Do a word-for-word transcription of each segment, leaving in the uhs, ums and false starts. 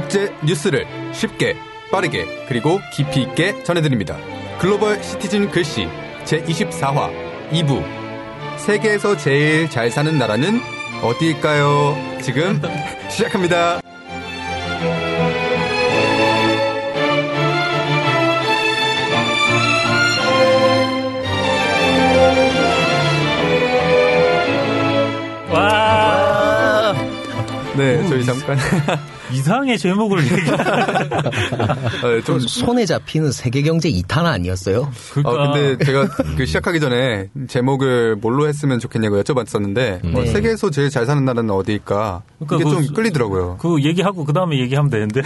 국제 뉴스를 쉽게 빠르게 그리고 깊이 있게 전해드립니다. 글로벌 시티즌 글씨 제이십사 화 이 부 세계에서 제일 잘 사는 나라는 어디일까요? 지금 시작합니다. 와. 네, 저희 잠깐 이상의 제목을 어, 좀 손에 잡히는 세계경제 이 탄 아니었어요? 그러니까. 어, 근데 제가 그 시작하기 전에 제목을 뭘로 했으면 좋겠냐고 여쭤봤었는데 네. 어, 세계에서 제일 잘 사는 나라는 어디일까? 그러니까 이게 그, 좀 끌리더라고요. 그 얘기하고 그 다음에 얘기하면 되는데.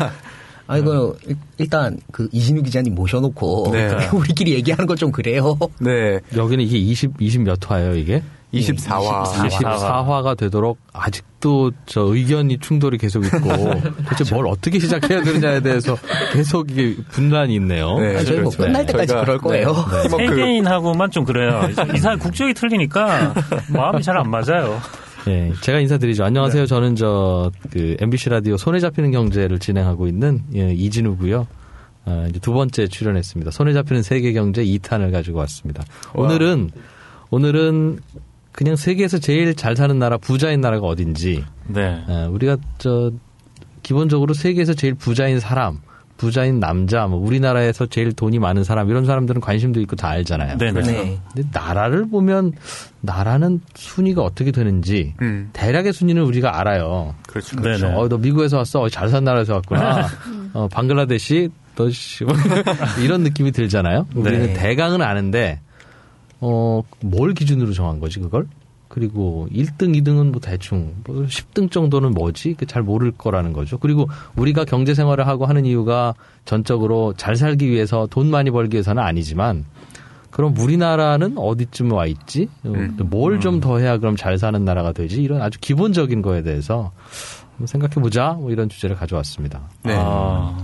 아이고 일단 그 이진우 기자님 모셔놓고 네. 우리끼리 얘기하는 건 좀 그래요. 네. 여기는 이게 이십, 이십 몇 화예요 이게? 이십사 화. 이십사 화가 되도록 아직도 저 의견이 충돌이 계속 있고 대체 뭘 어떻게 시작해야 되느냐에 대해서 계속 이게 분란이 있네요. 네, 저희 뭐 끝날 때까지 그럴 거예요. 네. 네. 세계인하고만 좀 그래요. 이상 국적이 틀리니까 마음이 잘 안 맞아요. 네, 제가 인사드리죠. 안녕하세요. 네. 저는 저 그 엠비씨 라디오 손에 잡히는 경제를 진행하고 있는 예, 이진우고요. 아, 이제 두 번째 출연했습니다. 손에 잡히는 세계 경제 이 탄을 가지고 왔습니다. 와. 오늘은 오늘은 그냥 세계에서 제일 잘 사는 나라, 부자인 나라가 어딘지. 네. 아, 우리가 저 기본적으로 세계에서 제일 부자인 사람, 부자인 남자, 뭐 우리나라에서 제일 돈이 많은 사람 이런 사람들은 관심도 있고 다 알잖아요. 네네. 네. 근데 나라를 보면 나라는 순위가 어떻게 되는지 음. 대략의 순위는 우리가 알아요. 그렇죠. 그렇죠. 어, 너 미국에서 왔어? 어, 잘 산 나라에서 왔구나. 어, 방글라데시? 너 씨. 이런 느낌이 들잖아요. 우리는 네. 대강은 아는데 어, 뭘 기준으로 정한 거지 그걸? 그리고 일 등, 이 등은 뭐 대충 뭐 십 등 정도는 뭐지? 잘 모를 거라는 거죠. 그리고 우리가 경제 생활을 하고 하는 이유가 전적으로 잘 살기 위해서 돈 많이 벌기 위해서는 아니지만 그럼 우리나라는 어디쯤 와 있지? 음. 뭘 좀 더 해야 그럼 잘 사는 나라가 되지? 이런 아주 기본적인 거에 대해서 생각해 보자. 뭐 이런 주제를 가져왔습니다. 네. 아.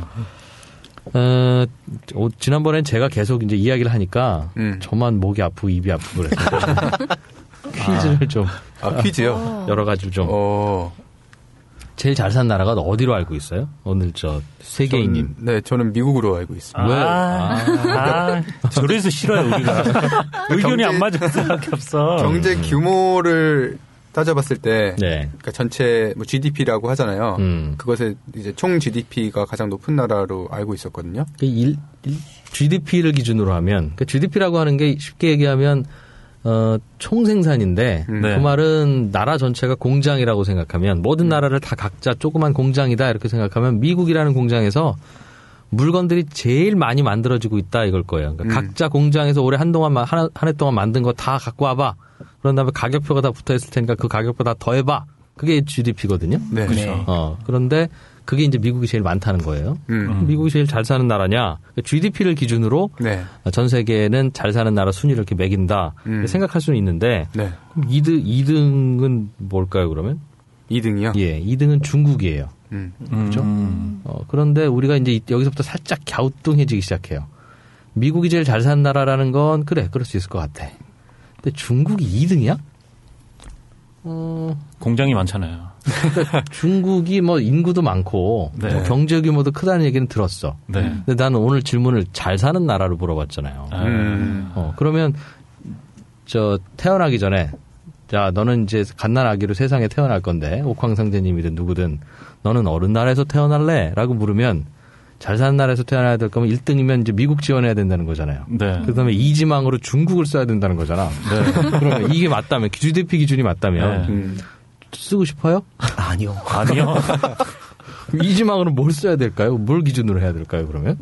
어, 지난번엔 제가 계속 이제 이야기를 하니까 음. 저만 목이 아프고 입이 아프고 그래서 퀴즈를 아. 좀. 아, 퀴즈요? 여러 가지 좀. 오. 제일 잘 산 나라가 어디로 알고 있어요? 오늘 저 세계인님. 전, 네, 저는 미국으로 알고 있습니다. 왜? 아, 아, 아 저래서 싫어요, 우리가. 의견이 경제, 안 맞을 수밖에 없어. 경제 규모를 따져봤을 때, 네. 그러니까 전체 뭐 지디피라고 하잖아요. 음. 그것에 이제 총 지디피가 가장 높은 나라로 알고 있었거든요. 일, 일, 지디피를 기준으로 하면, 그러니까 지디피라고 하는 게 쉽게 얘기하면 어, 총생산인데 음. 네. 그 말은 나라 전체가 공장이라고 생각하면 모든 음. 나라를 다 각자 조그만 공장이다 이렇게 생각하면 미국이라는 공장에서 물건들이 제일 많이 만들어지고 있다 이걸 거예요. 그러니까 음. 각자 공장에서 올해 한동안 한 해 동안 만든 거 다 갖고 와봐. 그런 다음에 가격표가 다 붙어 있을 테니까 그 가격보다 더해봐. 그게 지디피거든요. 네. 그렇죠. 어, 그런데 그게 이제 미국이 제일 많다는 거예요. 음. 미국이 제일 잘 사는 나라냐? 지디피를 기준으로 네. 전 세계는 잘 사는 나라 순위를 이렇게 매긴다. 음. 생각할 수는 있는데 네. 그럼 이 등, 이 등은 뭘까요 그러면? 이 등이요? 예, 이 등은 중국이에요. 음. 그렇죠? 음. 어, 그런데 우리가 이제 여기서부터 살짝 갸우뚱해지기 시작해요. 미국이 제일 잘 사는 나라라는 건 그래, 그럴 수 있을 것 같아. 근데 중국이 이 등이야? 어... 공장이 많잖아요. 그러니까 중국이 뭐 인구도 많고 네. 뭐 경제 규모도 크다는 얘기는 들었어. 네. 근데 나는 오늘 질문을 잘 사는 나라로 물어봤잖아요. 음. 어, 그러면 저 태어나기 전에 자 너는 이제 갓난아기로 세상에 태어날 건데 옥황상제님이든 누구든 너는 어느 나라에서 태어날래? 라고 물으면 잘 사는 나라에서 태어나야 될 거면 일 등이면 이제 미국 지원해야 된다는 거잖아요. 네. 그다음에 이지망으로 중국을 써야 된다는 거잖아. 네. 그러면 이게 맞다면 지디피 기준이 맞다면 네. 음. 쓰고 싶어요? 아니요. 아니요. 이지망으로 뭘 써야 될까요? 뭘 기준으로 해야 될까요? 그러면?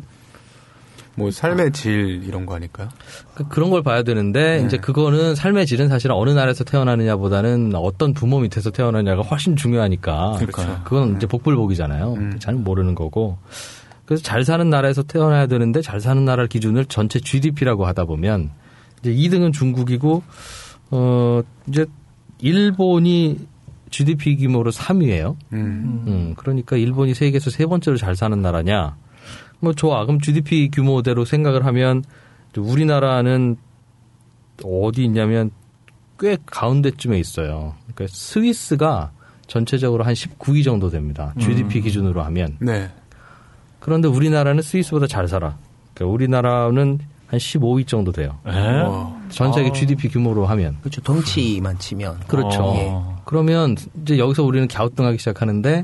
뭐 삶의 질 이런 거 아닐까요? 그런 걸 봐야 되는데 네. 이제 그거는 삶의 질은 사실은 어느 나라에서 태어나느냐보다는 어떤 부모 밑에서 태어나느냐가 훨씬 중요하니까 그렇죠. 그건 이제 복불복이잖아요. 음. 잘 모르는 거고. 그래서 잘 사는 나라에서 태어나야 되는데 잘 사는 나라 기준을 전체 지디피라고 하다 보면 이제 이 등은 중국이고 어 이제 일본이 지디피 규모로 삼 위예요. 음. 음, 그러니까 일본이 세계에서 세 번째로 잘 사는 나라냐? 뭐 좋아. 그럼 지디피 규모대로 생각을 하면 우리나라는 어디 있냐면 꽤 가운데쯤에 있어요. 그러니까 스위스가 전체적으로 한 십구 위 정도 됩니다. 음. 지디피 기준으로 하면. 네. 그런데 우리나라는 스위스보다 잘 살아. 그러니까 우리나라는 한 십오 위 정도 돼요. 전 세계 아. 지디피 규모로 하면. 그렇죠. 덩치만 치면. 그렇죠. 예. 그러면 이제 여기서 우리는 갸우뚱하기 시작하는데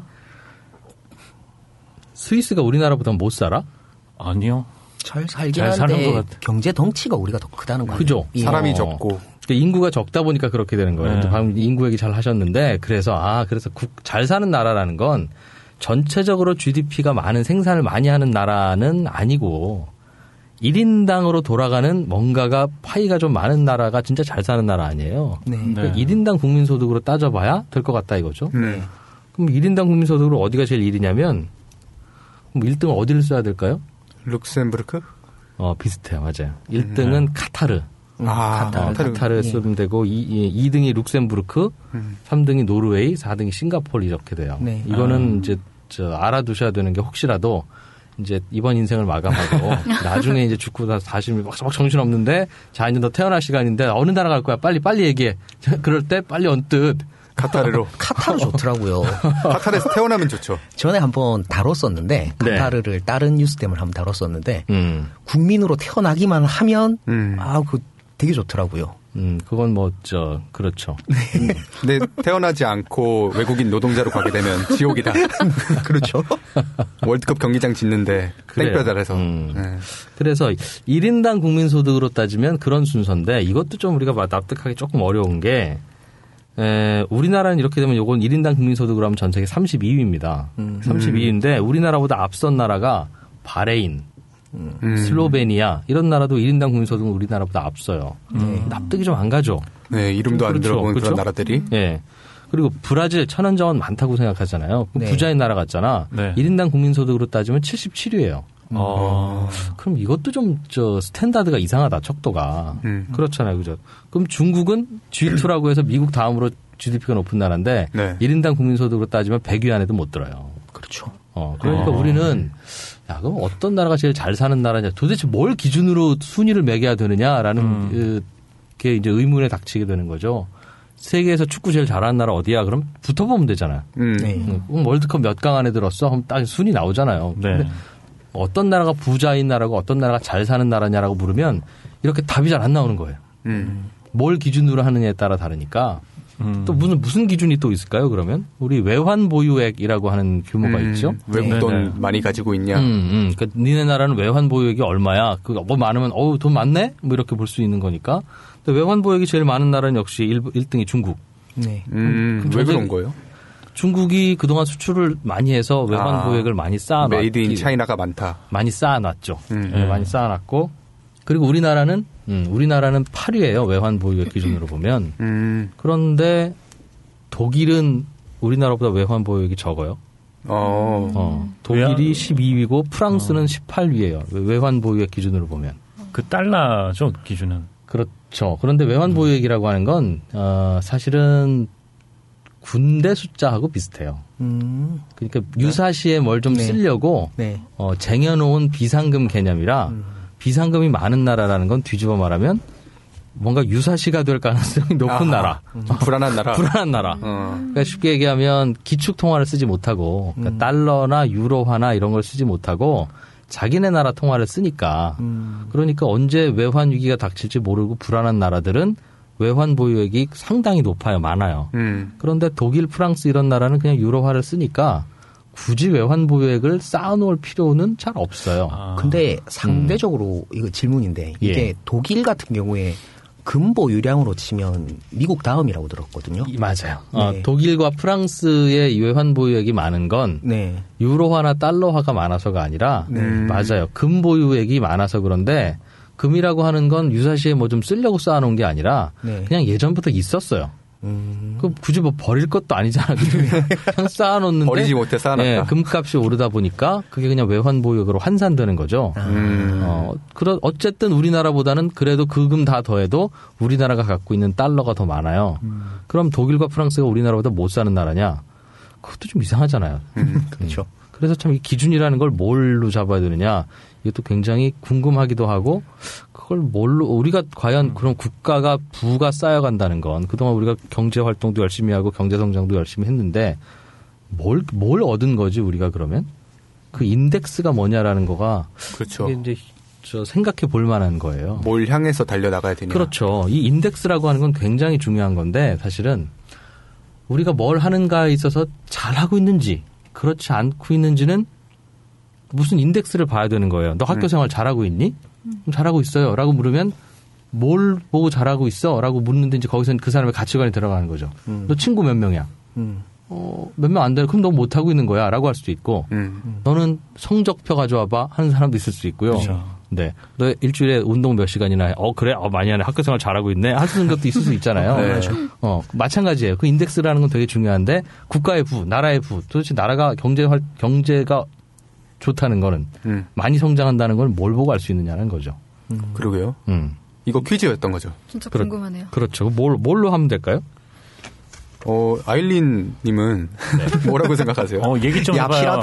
스위스가 우리나라보다 못 살아? 아니요. 잘 살긴 한데 경제 덩치가 우리가 더 크다는 거예요. 그죠. 예. 사람이 적고. 그러니까 인구가 적다 보니까 그렇게 되는 거예요. 네. 방금 인구 얘기 잘 하셨는데 그래서 아 그래서 국, 잘 사는 나라라는 건 전체적으로 지디피가 많은 생산을 많이 하는 나라는 아니고 일 인당으로 돌아가는 뭔가가 파이가 좀 많은 나라가 진짜 잘 사는 나라 아니에요. 네. 그러니까 네. 일 인당 국민소득으로 따져봐야 될 것 같다 이거죠. 네. 그럼 일 인당 국민소득으로 어디가 제일 일 위냐면 그럼 일 등은 어디를 써야 될까요? 룩셈부르크? 어 비슷해요. 맞아요. 일 등은 음. 카타르. 아, 카타르. 카타르, 카타르 쓰면 예. 되고 이, 이 등이 룩셈부르크, 음. 삼 등이 노르웨이, 사 등이 싱가포르 이렇게 돼요. 네. 이거는 아. 이제 저 알아두셔야 되는 게 혹시라도 이제 이번 인생을 마감하고 나중에 이제 죽고 나서 다시 막, 막 정신 없는데 자 이제 너 태어날 시간인데 어느 나라 갈 거야? 빨리 빨리 얘기해. 그럴 때 빨리 언뜻 카타르로. 카타르 좋더라고요. 카타르에서 태어나면 좋죠. 전에 한번 다뤘었는데 카타르를 네. 다른 뉴스 때문에 한번 다뤘었는데 음. 국민으로 태어나기만 하면 음. 아, 그 되게 좋더라고요. 음, 그건 뭐, 저, 그렇죠. 네. 근데 태어나지 않고 외국인 노동자로 가게 되면 지옥이다. 그렇죠. 월드컵 경기장 짓는데 땡볕아래서. 음. 네. 그래서 일 인당 국민소득으로 따지면 그런 순서인데 이것도 좀 우리가 납득하기 조금 어려운 게 에, 우리나라는 이렇게 되면 요건 일 인당 국민소득으로 하면 전 세계 삼십이 위입니다. 음. 삼십이 위인데 우리나라보다 앞선 나라가 바레인, 음. 슬로베니아 이런 나라도 일 인당 국민소득은 우리나라보다 앞서요. 음. 납득이 좀 안 가죠. 네, 이름도 안 그렇죠. 들어본 그렇죠? 그런 나라들이. 네. 그리고 브라질 천연자원 많다고 생각하잖아요. 네. 부자인 나라 같잖아. 네. 일 인당 국민소득으로 따지면 칠십칠 위예요. 어. 그럼 이것도 좀 저 스탠다드가 이상하다. 척도가. 음. 그렇잖아요. 그죠? 그럼 중국은 지 투라고 해서 미국 다음으로 지디피가 높은 나라인데 네. 일 인당 국민소득으로 따지면 백 위 안에도 못 들어요. 그렇죠. 어, 그러니까 어. 우리는 야, 그럼 어떤 나라가 제일 잘 사는 나라냐? 도대체 뭘 기준으로 순위를 매겨야 되느냐라는 음. 그, 게 이제 의문에 닥치게 되는 거죠. 세계에서 축구 제일 잘하는 나라 어디야? 그럼 붙어보면 되잖아요. 음. 네. 음, 월드컵 몇 강 안에 들었어? 그럼 딱 순위 나오잖아요. 네. 근데 어떤 나라가 부자인 나라고 어떤 나라가 잘 사는 나라냐라고 물으면 이렇게 답이 잘 안 나오는 거예요. 음. 뭘 기준으로 하느냐에 따라 다르니까 음. 또 무슨 무슨 기준이 또 있을까요? 그러면 우리 외환 보유액이라고 하는 규모가 음. 있죠. 외국 돈 네. 많이 가지고 있냐? 음, 음. 그러니까 니네 나라는 외환 보유액이 얼마야? 그 뭐 많으면 어우 돈 많네? 뭐 이렇게 볼 수 있는 거니까. 근데 외환 보유액이 제일 많은 나라는 역시 일, 일 등이 중국. 네. 음, 음, 왜 그런 거예요? 중국이 그동안 수출을 많이 해서 외환 아, 보유액을 많이 쌓아놨. 메이드 인 차이나가 많다. 많이 쌓아놨죠. 음. 네, 많이 쌓아놨고. 그리고 우리나라는 음, 우리나라는 팔 위예요. 외환 보유액 기준으로 보면. 음. 그런데 독일은 우리나라보다 외환 보유액이 적어요. 어. 어. 독일이 십이 위고 프랑스는 어. 십팔 위예요. 외환 보유액 기준으로 보면. 그 달러죠, 기준은. 그렇죠. 그런데 외환 보유액이라고 하는 건 어, 사실은 군대 숫자하고 비슷해요. 음. 그러니까 유사시에 뭘 좀 네. 쓰려고 네. 어, 쟁여놓은 비상금 개념이라 음. 비상금이 많은 나라라는 건 뒤집어 말하면 뭔가 유사시가 될 가능성이 높은 아하. 나라. 음. 불안한 나라. 불안한 나라. 어. 그러니까 쉽게 얘기하면 기축통화를 쓰지 못하고 그러니까 음. 달러나 유로화나 이런 걸 쓰지 못하고 자기네 나라 통화를 쓰니까 음. 그러니까 언제 외환 위기가 닥칠지 모르고 불안한 나라들은 외환 보유액이 상당히 높아요. 많아요. 음. 그런데 독일, 프랑스 이런 나라는 그냥 유로화를 쓰니까 굳이 외환 보유액을 쌓아놓을 필요는 잘 없어요. 아. 근데 상대적으로 음. 이거 질문인데 이게 예. 독일 같은 경우에 금보유량으로 치면 미국 다음이라고 들었거든요. 맞아요. 네. 어, 독일과 프랑스의 외환 보유액이 많은 건 네. 유로화나 달러화가 많아서가 아니라 네. 맞아요. 금보유액이 많아서 그런데 금이라고 하는 건 유사시에 뭐 좀 쓰려고 쌓아놓은 게 아니라 네. 그냥 예전부터 있었어요. 음. 그 굳이 뭐 버릴 것도 아니잖아요. 그냥 쌓아놓는데 버리지 못해 쌓아놨다. 네, 금값이 오르다 보니까 그게 그냥 외환 보유액으로 환산되는 거죠. 음. 어, 그런 어쨌든 우리나라보다는 그래도 그 금 다 더해도 우리나라가 갖고 있는 달러가 더 많아요. 음. 그럼 독일과 프랑스가 우리나라보다 못 사는 나라냐? 그것도 좀 이상하잖아요. 음. 그렇죠. 그래서 참 이 기준이라는 걸 뭘로 잡아야 되느냐? 이것도 굉장히 궁금하기도 하고 그걸 뭘로 우리가 과연 그런 국가가 부가 쌓여간다는 건 그동안 우리가 경제 활동도 열심히 하고 경제 성장도 열심히 했는데 뭘, 뭘 얻은 거지 우리가 그러면 그 인덱스가 뭐냐라는 거가 그렇죠. 이게 이제 저 생각해 볼 만한 거예요. 뭘 향해서 달려나가야 되냐. 그렇죠. 이 인덱스라고 하는 건 굉장히 중요한 건데 사실은 우리가 뭘 하는가에 있어서 잘하고 있는지 그렇지 않고 있는지는 무슨 인덱스를 봐야 되는 거예요. 너 학교 생활 잘하고 있니? 음. 잘하고 있어요. 라고 물으면 뭘 보고 잘하고 있어? 라고 묻는데 이제 거기서는 그 사람의 가치관이 들어가는 거죠. 음. 너 친구 몇 명이야? 음. 어, 몇 명 안 돼. 그럼 너 못하고 있는 거야. 라고 할 수도 있고 음. 너는 성적표 가져와봐 하는 사람도 있을 수 있고요. 그렇죠. 네. 너 일주일에 운동 몇 시간이나 해? 어, 그래? 어, 많이 하네. 학교 생활 잘하고 있네. 하는 것도 있을 수 있잖아요. 네. 어, 마찬가지예요. 그 인덱스라는 건 되게 중요한데 국가의 부, 나라의 부, 도대체 나라가 경제 활, 경제가 좋다는 거는 음. 많이 성장한다는 걸 뭘 보고 알 수 있느냐는 거죠. 음. 그러게요. 음. 이거 퀴즈였던 거죠. 진짜 궁금하네요. 그렇, 그렇죠. 뭘, 뭘로 하면 될까요? 어, 아일린님은 네. 뭐라고 생각하세요? 어, 얘기 좀 해봐요.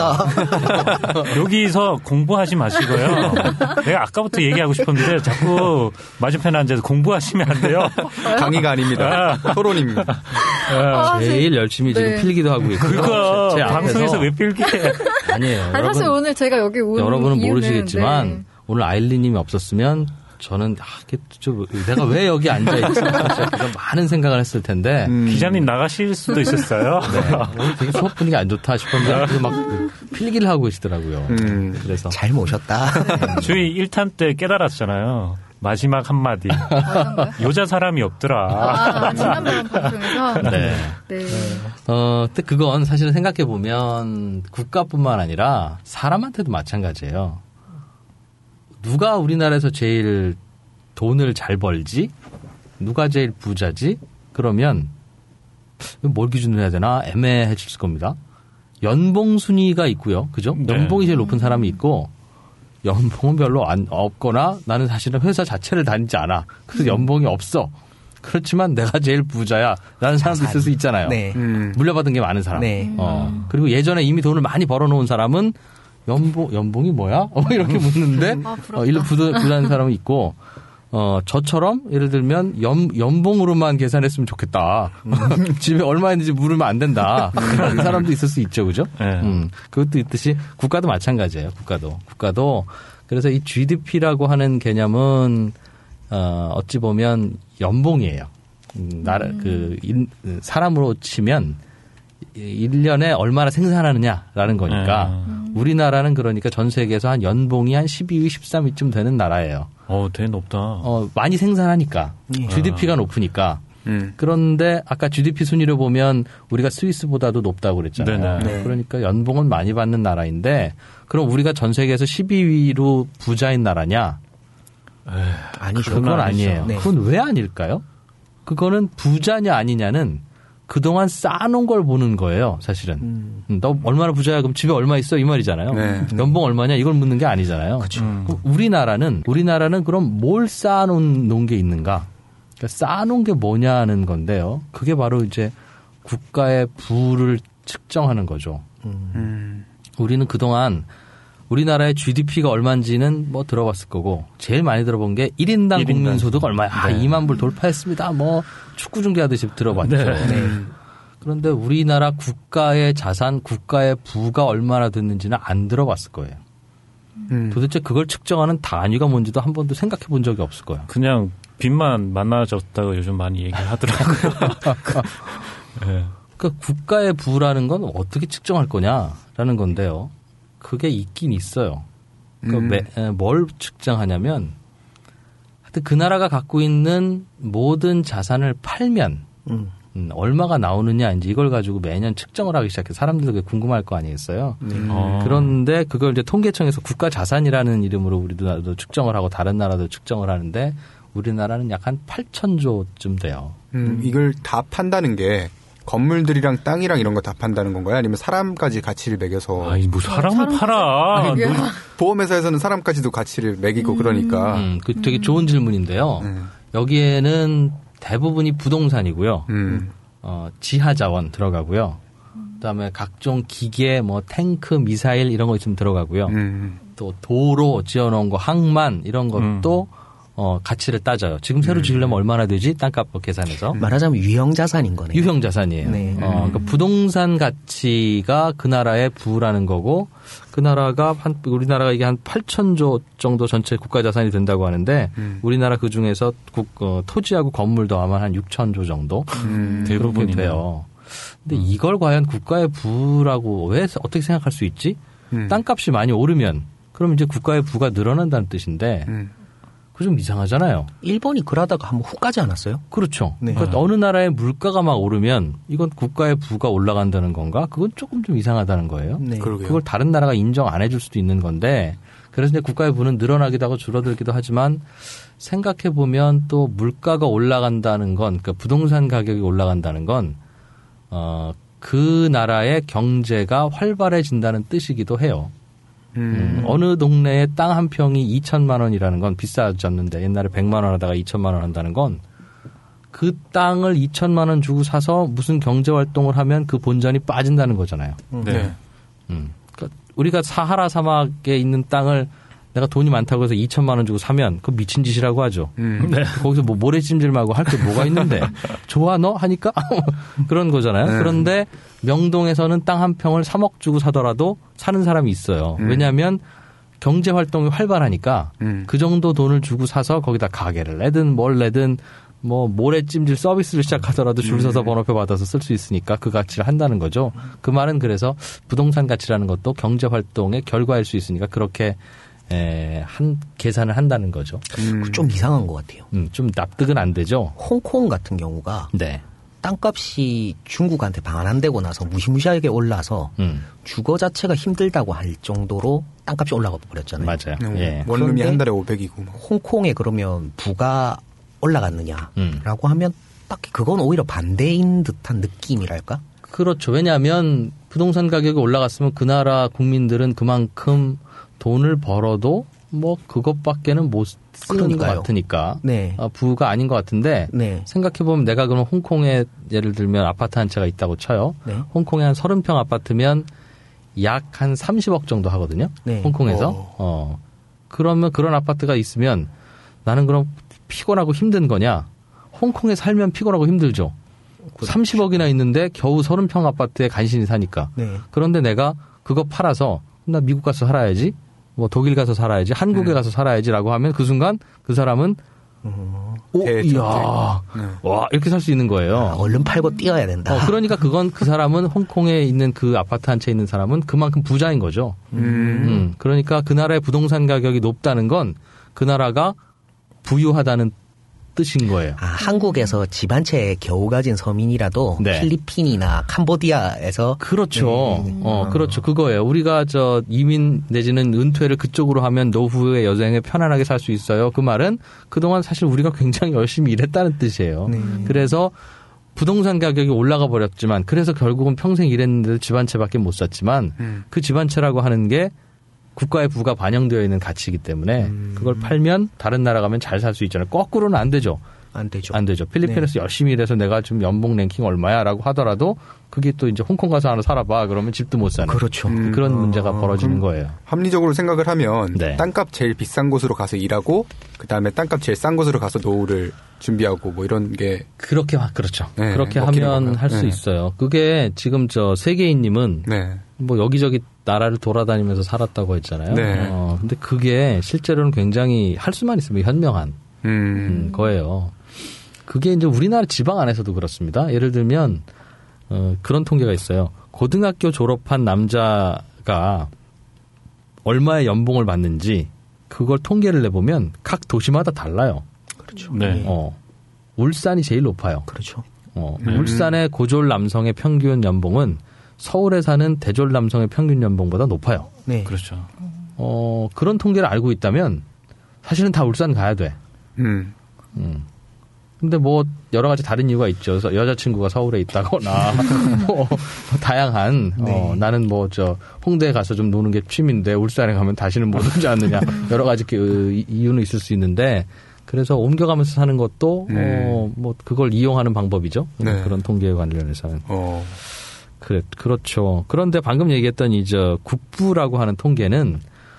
여기서 공부하지 마시고요. 내가 아까부터 얘기하고 싶었는데 자꾸 맞은편에 앉아서 공부하시면 안 돼요. 강의가 아닙니다. 토론입니다. 아, 제일 열심히 지금 네. 필기도 하고 있고요. 그러니까 제 방송에서 왜 필기해? 아니에요. 아니, 여러분, 사실 오늘 제가 여기 온 여러분은 이유는, 모르시겠지만 네. 오늘 아일린님이 없었으면 저는 아, 좀 내가 왜 여기 앉아있지? 많은 생각을 했을 텐데 음. 기자님 나가실 수도 있었어요. 네. 오늘 되게 수업 분위기 안 좋다 싶었는데 막 필기를 하고 계시더라고요. 음. 그래서 잘 모셨다. 저희 일 탄 때 깨달았잖아요. 마지막 한마디. 여자 사람이 없더라. 아, 지난번 방송에서. 네. 네. 어, 근데 그건 사실은 생각해 보면 국가뿐만 아니라 사람한테도 마찬가지예요. 누가 우리나라에서 제일 돈을 잘 벌지? 누가 제일 부자지? 그러면 뭘 기준으로 해야 되나? 애매해질 겁니다. 연봉 순위가 있고요. 그죠? 네. 연봉이 제일 높은 사람이 있고 연봉은 별로 안, 없거나 나는 사실은 회사 자체를 다니지 않아. 그래서 연봉이 없어. 그렇지만 내가 제일 부자야. 라는 사람도 있을 수 있잖아요. 네. 음. 물려받은 게 많은 사람. 네. 어. 그리고 예전에 이미 돈을 많이 벌어놓은 사람은 연봉, 연봉이 뭐야? 어, 이렇게 묻는데, 아, 어, 일로 부자인 사람은 있고, 어, 저처럼 예를 들면 연, 연봉으로만 계산했으면 좋겠다. 집에 얼마 있는지 물으면 안 된다. 그런 사람도 있을 수 있죠. 그죠? 네. 음, 그것도 있듯이 국가도 마찬가지예요. 국가도. 국가도. 그래서 이 지디피라고 하는 개념은, 어, 어찌 보면 연봉이에요. 음, 나라, 음. 그, 인, 사람으로 치면 일 년에 얼마나 생산하느냐라는 거니까 음. 우리나라는 그러니까 전 세계에서 한 연봉이 한 십이 위, 십삼 위쯤 되는 나라예요. 어, 되게 높다. 어, 많이 생산하니까. 예. 지디피가 높으니까. 음. 그런데 아까 지디피 순위로 보면 우리가 스위스보다도 높다고 그랬잖아요. 네. 그러니까 연봉은 많이 받는 나라인데 그럼 우리가 전 세계에서 십이 위로 부자인 나라냐? 에이, 아니죠. 그건 아니에요. 네. 그건 왜 아닐까요? 그거는 부자냐 아니냐는 그동안 쌓아놓은 걸 보는 거예요, 사실은. 음. 너 얼마나 부자야? 그럼 집에 얼마 있어? 이 말이잖아요. 네. 연봉 얼마냐? 이걸 묻는 게 아니잖아요. 그렇죠. 음. 우리나라는, 우리나라는 그럼 뭘 쌓아놓은 놓은 게 있는가? 그러니까 쌓아놓은 게 뭐냐는 건데요. 그게 바로 이제 국가의 부를 측정하는 거죠. 음. 우리는 그동안 우리나라의 지디피가 얼마인지는 뭐 들어봤을 거고 제일 많이 들어본 게 일 인당 일 인당 국민소득 얼마야. 아, 네. 이만 불 돌파했습니다. 뭐 축구 중계하듯이 들어봤죠. 네. 네. 그런데 우리나라 국가의 자산, 국가의 부가 얼마나 됐는지는 안 들어봤을 거예요. 음. 도대체 그걸 측정하는 단위가 뭔지도 한 번도 생각해 본 적이 없을 거예요. 그냥 빚만 많아졌다고 요즘 많이 얘기하더라고요. 네. 그러니까 국가의 부라는 건 어떻게 측정할 거냐라는 건데요. 그게 있긴 있어요. 그러니까 음. 매, 뭘 측정하냐면 하여튼 그 나라가 갖고 있는 모든 자산을 팔면 음. 음, 얼마가 나오느냐 이제 이걸 가지고 매년 측정을 하기 시작해 사람들도 그게 궁금할 거 아니겠어요. 음. 어. 그런데 그걸 이제 통계청에서 국가 자산이라는 이름으로 우리도 측정을 하고 다른 나라도 측정을 하는데 우리나라는 약 한 팔천조쯤 돼요. 음, 이걸 다 판다는 게 건물들이랑 땅이랑 이런 거 다 판다는 건가요? 아니면 사람까지 가치를 매겨서? 아니, 뭐 사람을 사람... 팔아. 아니, 보험회사에서는 사람까지도 가치를 매기고 음. 그러니까. 음, 그 되게 좋은 질문인데요. 음. 여기에는 대부분이 부동산이고요. 음. 어, 지하자원 들어가고요. 그다음에 각종 기계, 뭐 탱크, 미사일 이런 거 있으면 들어가고요. 음. 또 도로 지어놓은 거, 항만 이런 것도 음. 어, 가치를 따져요. 지금 새로 지으려면 음. 얼마나 되지? 땅값 계산해서. 말하자면 유형자산인 거네요. 유형자산이에요. 네. 어, 그러니까 부동산 가치가 그 나라의 부라는 거고, 그 나라가 한, 우리나라가 이게 한 팔천조 정도 전체 국가자산이 된다고 하는데, 음. 우리나라 그 중에서 국, 어, 토지하고 건물 더하면 한 육천조 정도 음. 그렇게 돼요. 근데 음. 이걸 과연 국가의 부라고 왜 어떻게 생각할 수 있지? 음. 땅값이 많이 오르면, 그럼 이제 국가의 부가 늘어난다는 뜻인데, 음. 그거 좀 이상하잖아요. 일본이 그러다가 한번 훅 가지 않았어요? 그렇죠. 네. 그러니까 어느 나라의 물가가 막 오르면 이건 국가의 부가 올라간다는 건가? 그건 조금 좀 이상하다는 거예요. 네. 그걸 다른 나라가 인정 안 해줄 수도 있는 건데 그래서 이제 국가의 부는 늘어나기도 하고 줄어들기도 하지만 생각해 보면 또 물가가 올라간다는 건 그러니까 부동산 가격이 올라간다는 건 어, 그 나라의 경제가 활발해진다는 뜻이기도 해요. 음. 음, 어느 동네에 땅 한 평이 이천만 원이라는 건 비싸졌는데 옛날에 백만 원 하다가 이천만 원 한다는 건 그 땅을 이천만 원 주고 사서 무슨 경제 활동을 하면 그 본전이 빠진다는 거잖아요. 네. 음, 그러니까 우리가 사하라 사막에 있는 땅을 내가 돈이 많다고 해서 이천만 원 주고 사면 그거 미친 짓이라고 하죠. 음. 네. 거기서 뭐 모래찜질하고 할 게 뭐가 있는데 좋아 너 하니까 그런 거잖아요. 네. 그런데 명동에서는 땅 한 평을 삼억 주고 사더라도 사는 사람이 있어요. 음. 왜냐하면 경제 활동이 활발하니까 음. 그 정도 돈을 주고 사서 거기다 가게를 내든 뭘 내든 뭐 모래찜질 서비스를 시작하더라도 줄 서서 음. 번호표 받아서 쓸 수 있으니까 그 가치를 한다는 거죠. 그 말은 그래서 부동산 가치라는 것도 경제 활동의 결과일 수 있으니까 그렇게 에, 한 계산을 한다는 거죠. 음. 좀 이상한 것 같아요. 음, 좀 납득은 안 되죠. 홍콩 같은 경우가 네. 땅값이 중국한테 반환되고 나서 무시무시하게 올라서 음. 주거 자체가 힘들다고 할 정도로 땅값이 올라가 버렸잖아요. 맞아요. 음, 예. 원룸이 한 달에 오백이고. 홍콩에 그러면 부가 올라갔느냐라고 음. 하면 딱히 그건 오히려 반대인 듯한 느낌이랄까? 그렇죠. 왜냐하면 부동산 가격이 올라갔으면 그 나라 국민들은 그만큼 돈을 벌어도 뭐 그것밖에는 못 쓰는 그러니까요. 것 같으니까 네. 부가 아닌 것 같은데 네. 생각해보면 내가 그럼 홍콩에 예를 들면 아파트 한 채가 있다고 쳐요. 네. 홍콩에 한 서른 평 아파트면 약 한 삼십억 정도 하거든요. 네. 홍콩에서. 오. 어. 그러면 그런 아파트가 있으면 나는 그럼 피곤하고 힘든 거냐? 홍콩에 살면 피곤하고 힘들죠. 그렇죠. 삼십억이나 있는데 겨우 서른 평 아파트에 간신히 사니까. 네. 그런데 내가 그거 팔아서 나 미국 가서 살아야지. 뭐 독일 가서 살아야지, 한국에 네. 가서 살아야지라고 하면 그 순간 그 사람은 음. 오, 이야, 네. 와 이렇게 살 수 있는 거예요. 아, 얼른 팔고 뛰어야 된다. 어, 그러니까 그건 그 사람은 홍콩에 있는 그 아파트 한 채 있는 사람은 그만큼 부자인 거죠. 음. 음. 그러니까 그 나라의 부동산 가격이 높다는 건 그 나라가 부유하다는 뜻인 거예요. 아, 한국에서 집 한 채 겨우 가진 서민이라도 네. 필리핀이나 캄보디아에서 그렇죠. 네. 어, 그렇죠. 그거예요. 우리가 저 이민 내지는 은퇴를 그쪽으로 하면 노후의 여생에 편안하게 살 수 있어요. 그 말은 그동안 사실 우리가 굉장히 열심히 일했다는 뜻이에요. 네. 그래서 부동산 가격이 올라가 버렸지만 그래서 결국은 평생 일했는데도 집 한 채밖에 못 샀지만 음. 그 집 한 채라고 하는 게 국가의 부가 반영되어 있는 가치이기 때문에 음. 그걸 팔면 다른 나라 가면 잘 살 수 있잖아요. 거꾸로는 안 되죠. 안 되죠. 안 되죠. 필리핀에서 네. 열심히 일해서 내가 좀 연봉 랭킹 얼마야라고 하더라도 그게 또 이제 홍콩 가서 하나 살아봐 그러면 집도 못 사는. 그렇죠. 음. 그런 문제가 어, 벌어지는 거예요. 합리적으로 생각을 하면 네. 땅값 제일 비싼 곳으로 가서 일하고 그 다음에 땅값 제일 싼 곳으로 가서 노후를 준비하고 뭐 이런 게 그렇게 그렇죠. 네, 그렇게 하면 할 수 네. 있어요. 그게 지금 저 세계인님은 네. 뭐 여기저기 나라를 돌아다니면서 살았다고 했잖아요. 네. 어, 근데 그게 실제로는 굉장히 할 수만 있으면 현명한 음. 음, 거예요. 그게 이제 우리나라 지방 안에서도 그렇습니다. 예를 들면 어, 그런 통계가 있어요. 고등학교 졸업한 남자가 얼마의 연봉을 받는지 그걸 통계를 내보면 각 도시마다 달라요. 그렇죠. 네. 어, 울산이 제일 높아요. 그렇죠. 어, 음. 울산의 고졸 남성의 평균 연봉은 서울에 사는 대졸 남성의 평균 연봉보다 높아요. 네. 그렇죠. 어, 그런 통계를 알고 있다면 사실은 다 울산 가야 돼. 음. 음. 근데 뭐 여러 가지 다른 이유가 있죠. 여자친구가 서울에 있다거나 뭐 다양한 네. 어, 나는 뭐 저 홍대에 가서 좀 노는 게 취미인데 울산에 가면 다시는 못 오지 않느냐 여러 가지 그 이유는 있을 수 있는데 그래서 옮겨가면서 사는 것도 음. 어, 뭐 그걸 이용하는 방법이죠. 네. 그런 통계에 관련해서는. 어. 그래, 그렇죠. 그런데 방금 얘기했던 이제 국부라고 하는 통계는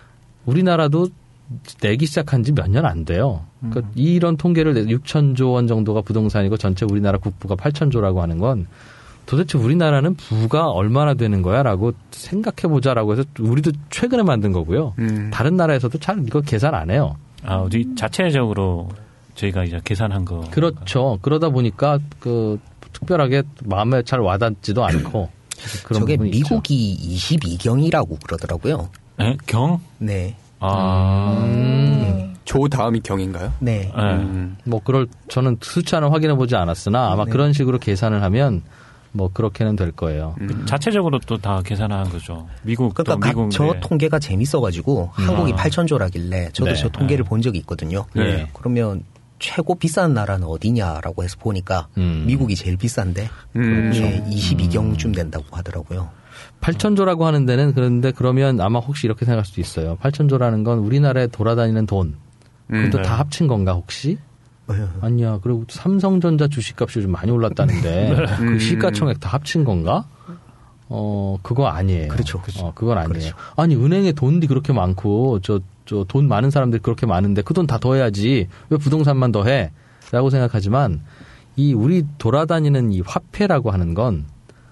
우리나라도 내기 시작한 지 몇 년 안 돼요. 그러니까 음. 이런 통계를 육천조 원 정도가 부동산이고 전체 우리나라 국부가 팔천조라고 하는 건 도대체 우리나라는 부가 얼마나 되는 거야라고 생각해보자라고 해서 우리도 최근에 만든 거고요. 음. 다른 나라에서도 잘 이거 계산 안 해요. 아, 우리 자체적으로 저희가 이제 계산한 거. 그렇죠. 그러다 보니까 그 특별하게 마음에 잘 와닿지도 않고. 그런 저게 미국이 있죠. 이십이 경이라고 그러더라고요. 에? 경? 네. 아. 음. 조 다음이 경인가요? 네. 음. 뭐 그럴 저는 숫자는 확인해 보지 않았으나 아마 네. 그런 식으로 계산을 하면 뭐 그렇게는 될 거예요. 음. 자체적으로 또 다 계산한 거죠. 미국 또 그러니까 미국 저 통계가 재밌어가지고 음. 한국이 아. 팔천조라길래 저도 네. 저 통계를 네. 본 적이 있거든요. 네. 그러면 최고 비싼 나라는 어디냐라고 해서 보니까 음. 미국이 제일 비싼데 음. 예, 이십이 경쯤 된다고 하더라고요. 팔천조라고 하는 데는 그런데 그러면 아마 혹시 이렇게 생각할 수도 있어요. 팔천조라는 건 우리나라에 돌아다니는 돈. 그것도 음. 다 합친 건가 혹시? 아니야. 그리고 삼성전자 주식값이 좀 많이 올랐다는데 네. 그 시가총액 다 합친 건가? 어 그거 아니에요. 그렇죠. 그렇죠. 어, 그건 아니에요. 그렇죠. 아니 은행에 돈이 그렇게 많고 저 저 돈 많은 사람들이 그렇게 많은데 그 돈 다 더해야지 왜 부동산만 더해? 라고 생각하지만 이 우리 돌아다니는 이 화폐라고 하는 건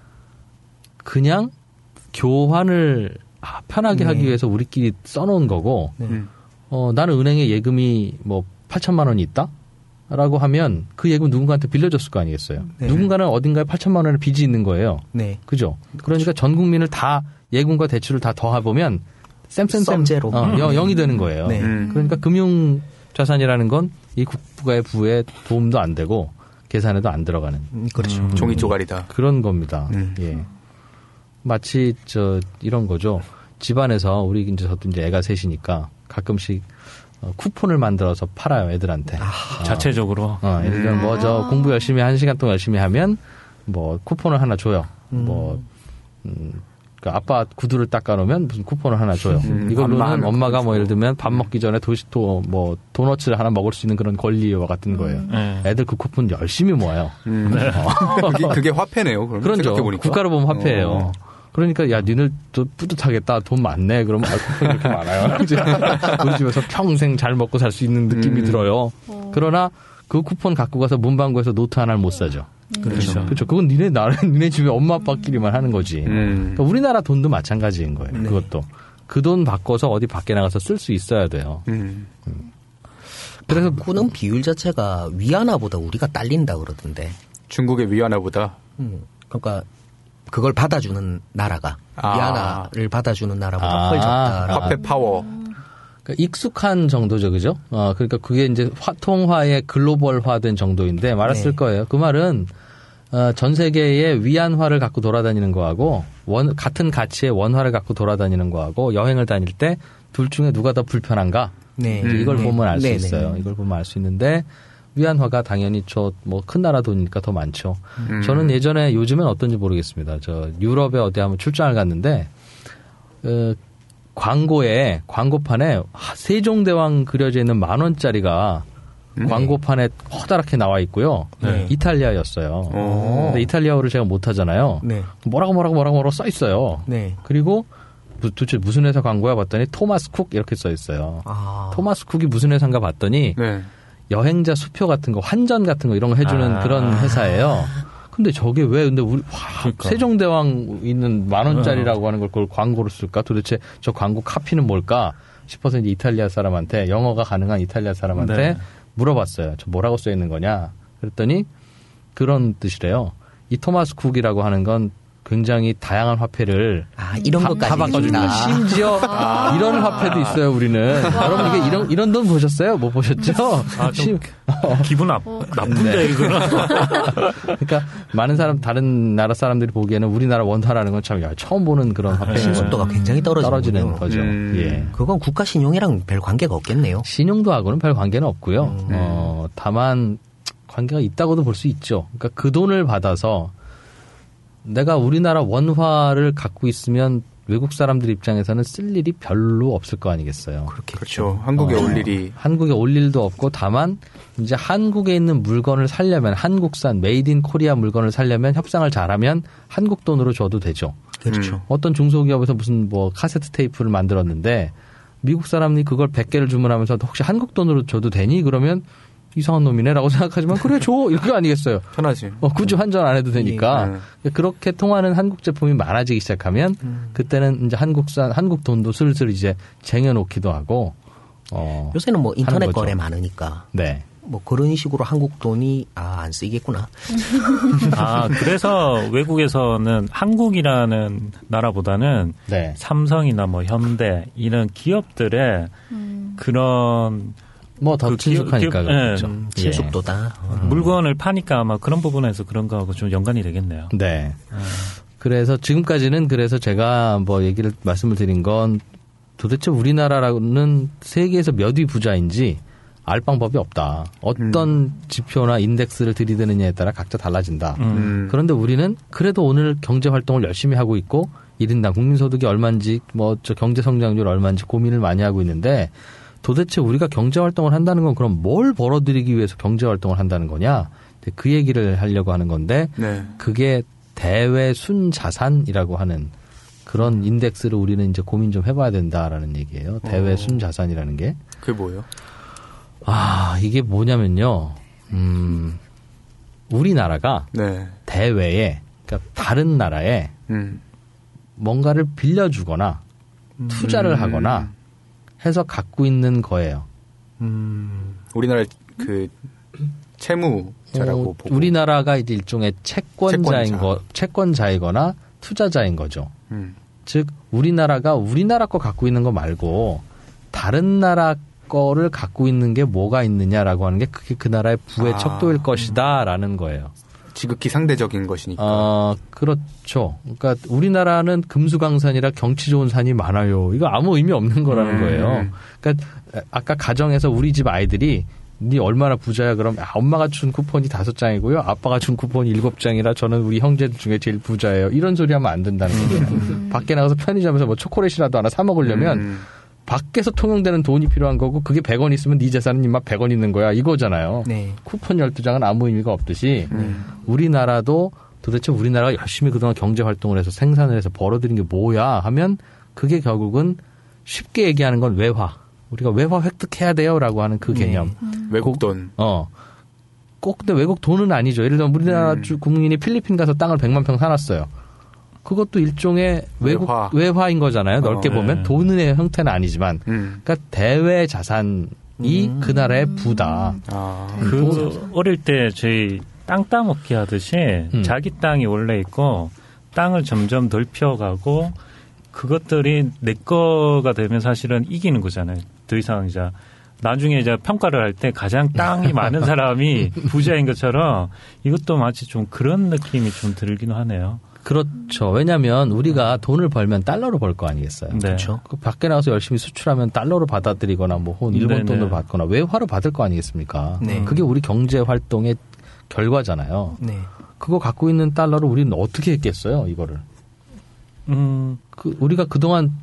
그냥 교환을 편하게 네. 하기 위해서 우리끼리 써놓은 거고 네. 어 나는 은행에 예금이 뭐 팔천만 원이 있다? 라고 하면 그 예금 누군가한테 빌려줬을 거 아니겠어요. 네. 누군가는 어딘가에 팔천만 원의 빚이 있는 거예요. 네. 그죠? 그러니까 그렇죠. 전 국민을 다 예금과 대출을 다 더해보면 쌤쌤쌤 제로 어, 영이 되는 거예요. 네. 그러니까 금융 자산이라는 건 이 국가의 부에 도움도 안 되고 계산에도 안 들어가는. 음, 그렇죠. 음, 종이 쪼가리다. 그런 겁니다. 음. 예. 마치 저 이런 거죠. 집안에서 우리 이제 저도 이제 애가 셋이니까 가끔씩 어, 쿠폰을 만들어서 팔아요 애들한테. 아, 어. 자체적으로. 어, 예를 들면 뭐 저 공부 열심히 한 시간 동안 열심히 하면 뭐 쿠폰을 하나 줘요. 음. 뭐 음, 그 아빠 구두를 닦아놓으면 무슨 쿠폰을 하나 줘요. 음, 이걸로는 엄마가 뭐 예를 들면 밥 먹기 전에 도시토 뭐 도너츠를 하나 먹을 수 있는 그런 권리와 같은 거예요. 음. 애들 그 쿠폰 열심히 모아요. 음. 네. 어. 그게, 그게 화폐네요. 그럼 그런죠. 생각해보니까. 국가로 보면 화폐예요. 어. 그러니까 야 니들 또 뿌듯하겠다. 돈 많네. 그러면 아, 쿠폰이 이렇게 많아요. 우리 집에서 평생 잘 먹고 살 수 있는 느낌이 음. 들어요. 어. 그러나 그 쿠폰 갖고 가서 문방구에서 노트 하나를 못 사죠. 그렇죠. 그렇죠. 그건 니네 나라, 니네 집에 엄마 아빠끼리만 하는 거지. 음. 그러니까 우리나라 돈도 마찬가지인 거예요. 네. 그것도 그 돈 바꿔서 어디 밖에 나가서 쓸 수 있어야 돼요. 음. 음. 그래서 바꾸는 비율 자체가 위안화보다 우리가 딸린다 그러던데. 중국의 위안화보다. 음. 그러니까 그걸 받아주는 나라가 아. 위안화를 받아주는 나라보다 아. 훨 적다. 화폐 파워. 그러니까 익숙한 정도죠, 그죠? 어, 그러니까 그게 이제 화통화의 글로벌화된 정도인데 말했을 네. 거예요. 그 말은 어, 전 세계의 위안화를 갖고 돌아다니는 거하고 원 같은 가치의 원화를 갖고 돌아다니는 거하고 여행을 다닐 때 둘 중에 누가 더 불편한가? 네. 이걸 네. 보면 알 수 네. 있어요. 네. 이걸 보면 알 수 있는데 위안화가 당연히 저 뭐 큰 나라 돈이니까 더 많죠. 음. 저는 예전에 요즘엔 어떤지 모르겠습니다. 저 유럽에 어디 한번 출장을 갔는데 어, 광고에 광고판에 세종대왕 그려져 있는 만 원짜리가 네. 광고판에 커다랗게 나와 있고요. 네. 이탈리아였어요. 오. 근데 이탈리아어를 제가 못하잖아요. 네. 뭐라고 뭐라고 뭐라고 뭐라고 써 있어요. 네. 그리고 도대체 무슨 회사 광고야 봤더니 토마스 쿡 이렇게 써 있어요. 아. 토마스 쿡이 무슨 회사인가 봤더니 네. 여행자 수표 같은 거, 환전 같은 거 이런 거 해주는 아. 그런 회사예요. 근데 저게 왜 근데 우리 와, 그러니까. 세종대왕 있는 만 원짜리라고 하는 걸 그걸 광고로 쓸까? 도대체 저 광고 카피는 뭘까 싶어서 이제 이탈리아 사람한테 영어가 가능한 이탈리아 사람한테 네. 물어봤어요. 저 뭐라고 써 있는 거냐? 그랬더니 그런 뜻이래요. 이 토마스 쿡이라고 하는 건 굉장히 다양한 화폐를 아, 이런 것까지 다 바꿔줍니다. 심지어 아. 이런 화폐도 있어요. 우리는 여러분 이게 이런 이런 돈 보셨어요? 못 보셨죠? 아, 좀 어. 기분 나, 나쁜데 네. 이거는. 그러니까 많은 사람 다른 나라 사람들이 보기에는 우리나라 원화라는 건 참 처음 보는 그런 화폐 신속도가 굉장히 떨어지는 거죠. 음. 예. 그건 국가 신용이랑 별 관계가 없겠네요. 신용도하고는 별 관계는 없고요. 음. 어, 다만 관계가 있다고도 볼 수 있죠. 그러니까 그 돈을 받아서 내가 우리나라 원화를 갖고 있으면 외국 사람들 입장에서는 쓸 일이 별로 없을 거 아니겠어요. 그렇겠죠. 그렇죠. 한국에 어, 올 일이. 한국에 올 일도 없고 다만 이제 한국에 있는 물건을 사려면 한국산 메이드 인 코리아 물건을 사려면 협상을 잘하면 한국 돈으로 줘도 되죠. 그렇죠. 어떤 중소기업에서 무슨 뭐 카세트 테이프를 만들었는데 미국 사람이 그걸 백 개를 주문하면서 혹시 한국 돈으로 줘도 되니? 그러면 이상한 놈이네라고 생각하지만 그래 줘 이거 아니겠어요. 편하지. 어, 굳이 환전 안 해도 되니까 네. 그렇게 통하는 한국 제품이 많아지기 시작하면 음. 그때는 이제 한국산 한국 돈도 슬슬 이제 쟁여놓기도 하고. 어, 요새는 뭐 인터넷 거래 많으니까. 네. 뭐 그런 식으로 한국 돈이 아, 안 쓰이겠구나. 아 그래서 외국에서는 한국이라는 나라보다는 네. 삼성이나 뭐 현대 이런 기업들의 음. 그런 뭐 더 친숙하니까 그렇죠. 네. 친숙도다. 예. 물건을 파니까 아마 그런 부분에서 그런 거하고 좀 연관이 되겠네요. 네. 음. 그래서 지금까지는 그래서 제가 뭐 얘기를 말씀을 드린 건 도대체 우리나라는 세계에서 몇 위 부자인지 알 방법이 없다. 어떤 음. 지표나 인덱스를 들이대느냐에 따라 각자 달라진다. 음. 그런데 우리는 그래도 오늘 경제 활동을 열심히 하고 있고 일 인당 국민소득이 얼마인지 뭐 저 경제 성장률 얼마인지 고민을 많이 하고 있는데 도대체 우리가 경제 활동을 한다는 건 그럼 뭘 벌어들이기 위해서 경제 활동을 한다는 거냐? 그 얘기를 하려고 하는 건데 네. 그게 대외 순자산이라고 하는 그런 인덱스를 우리는 이제 고민 좀 해봐야 된다라는 얘기예요. 대외 순자산이라는 게. 그게 뭐예요? 아, 이게 뭐냐면요. 음, 우리나라가 네. 대외에, 그러니까 다른 나라에 음. 뭔가를 빌려주거나 투자를 음. 하거나 해서 갖고 있는 거예요. 음. 우리나라의 그 채무자라고 어, 보고. 우리나라가 이제 일종의 채권자인 채권자. 거, 채권자이거나 투자자인 거죠. 음. 즉 우리나라가 우리나라 거 갖고 있는 거 말고 다른 나라 거를 갖고 있는 게 뭐가 있느냐라고 하는 게 그게 그 나라의 부의 아. 척도일 것이다라는 거예요. 지극히 상대적인 것이니까. 어, 그렇죠. 그러니까 우리나라는 금수강산이라 경치 좋은 산이 많아요. 이거 아무 의미 없는 거라는 음. 거예요. 그러니까 아까 가정에서 우리 집 아이들이 니 얼마나 부자야 그럼 아, 엄마가 준 쿠폰이 다섯 장이고요. 아빠가 준 쿠폰이 일곱 장이라 저는 우리 형제들 중에 제일 부자예요. 이런 소리 하면 안 된다는 거예요. 음. 밖에 나가서 편의점에서 뭐 초콜릿이라도 하나 사 먹으려면 음. 밖에서 통용되는 돈이 필요한 거고 그게 백 원 있으면 네 재산은 임마 백 원 있는 거야 이거잖아요. 네. 쿠폰 열두 장은 아무 의미가 없듯이 음. 우리나라도 도대체 우리나라가 열심히 그동안 경제 활동을 해서 생산을 해서 벌어들인 게 뭐야 하면 그게 결국은 쉽게 얘기하는 건 외화. 우리가 외화 획득해야 돼요라고 하는 그 개념. 네. 음. 외국 돈. 어. 꼭 근데 외국 돈은 아니죠. 예를 들면 우리나라 음. 국민이 필리핀 가서 땅을 백만 평 사놨어요. 그것도 일종의 외국 외화. 외화인 거잖아요. 넓게 어, 보면 네. 돈의 형태는 아니지만, 음. 그러니까 대외 자산이 음. 그 나라의 부다. 아. 그 어릴 때 저희 땅 따먹기 하듯이 음. 자기 땅이 원래 있고 땅을 점점 넓혀가고 그것들이 내 거가 되면 사실은 이기는 거잖아요. 더 이상 이제 나중에 이제 평가를 할 때 가장 땅이 많은 사람이 부자인 것처럼 이것도 마치 좀 그런 느낌이 좀 들기는 하네요. 그렇죠. 왜냐하면 우리가 돈을 벌면 달러로 벌 거 아니겠어요. 네. 그렇죠. 그 밖에 나가서 열심히 수출하면 달러로 받아들이거나 뭐 혹은 일본 네네. 돈으로 받거나 외화로 받을 거 아니겠습니까? 네. 그게 우리 경제 활동의 결과잖아요. 네. 그거 갖고 있는 달러를 우리는 어떻게 했겠어요, 이거를? 음, 그 우리가 그동안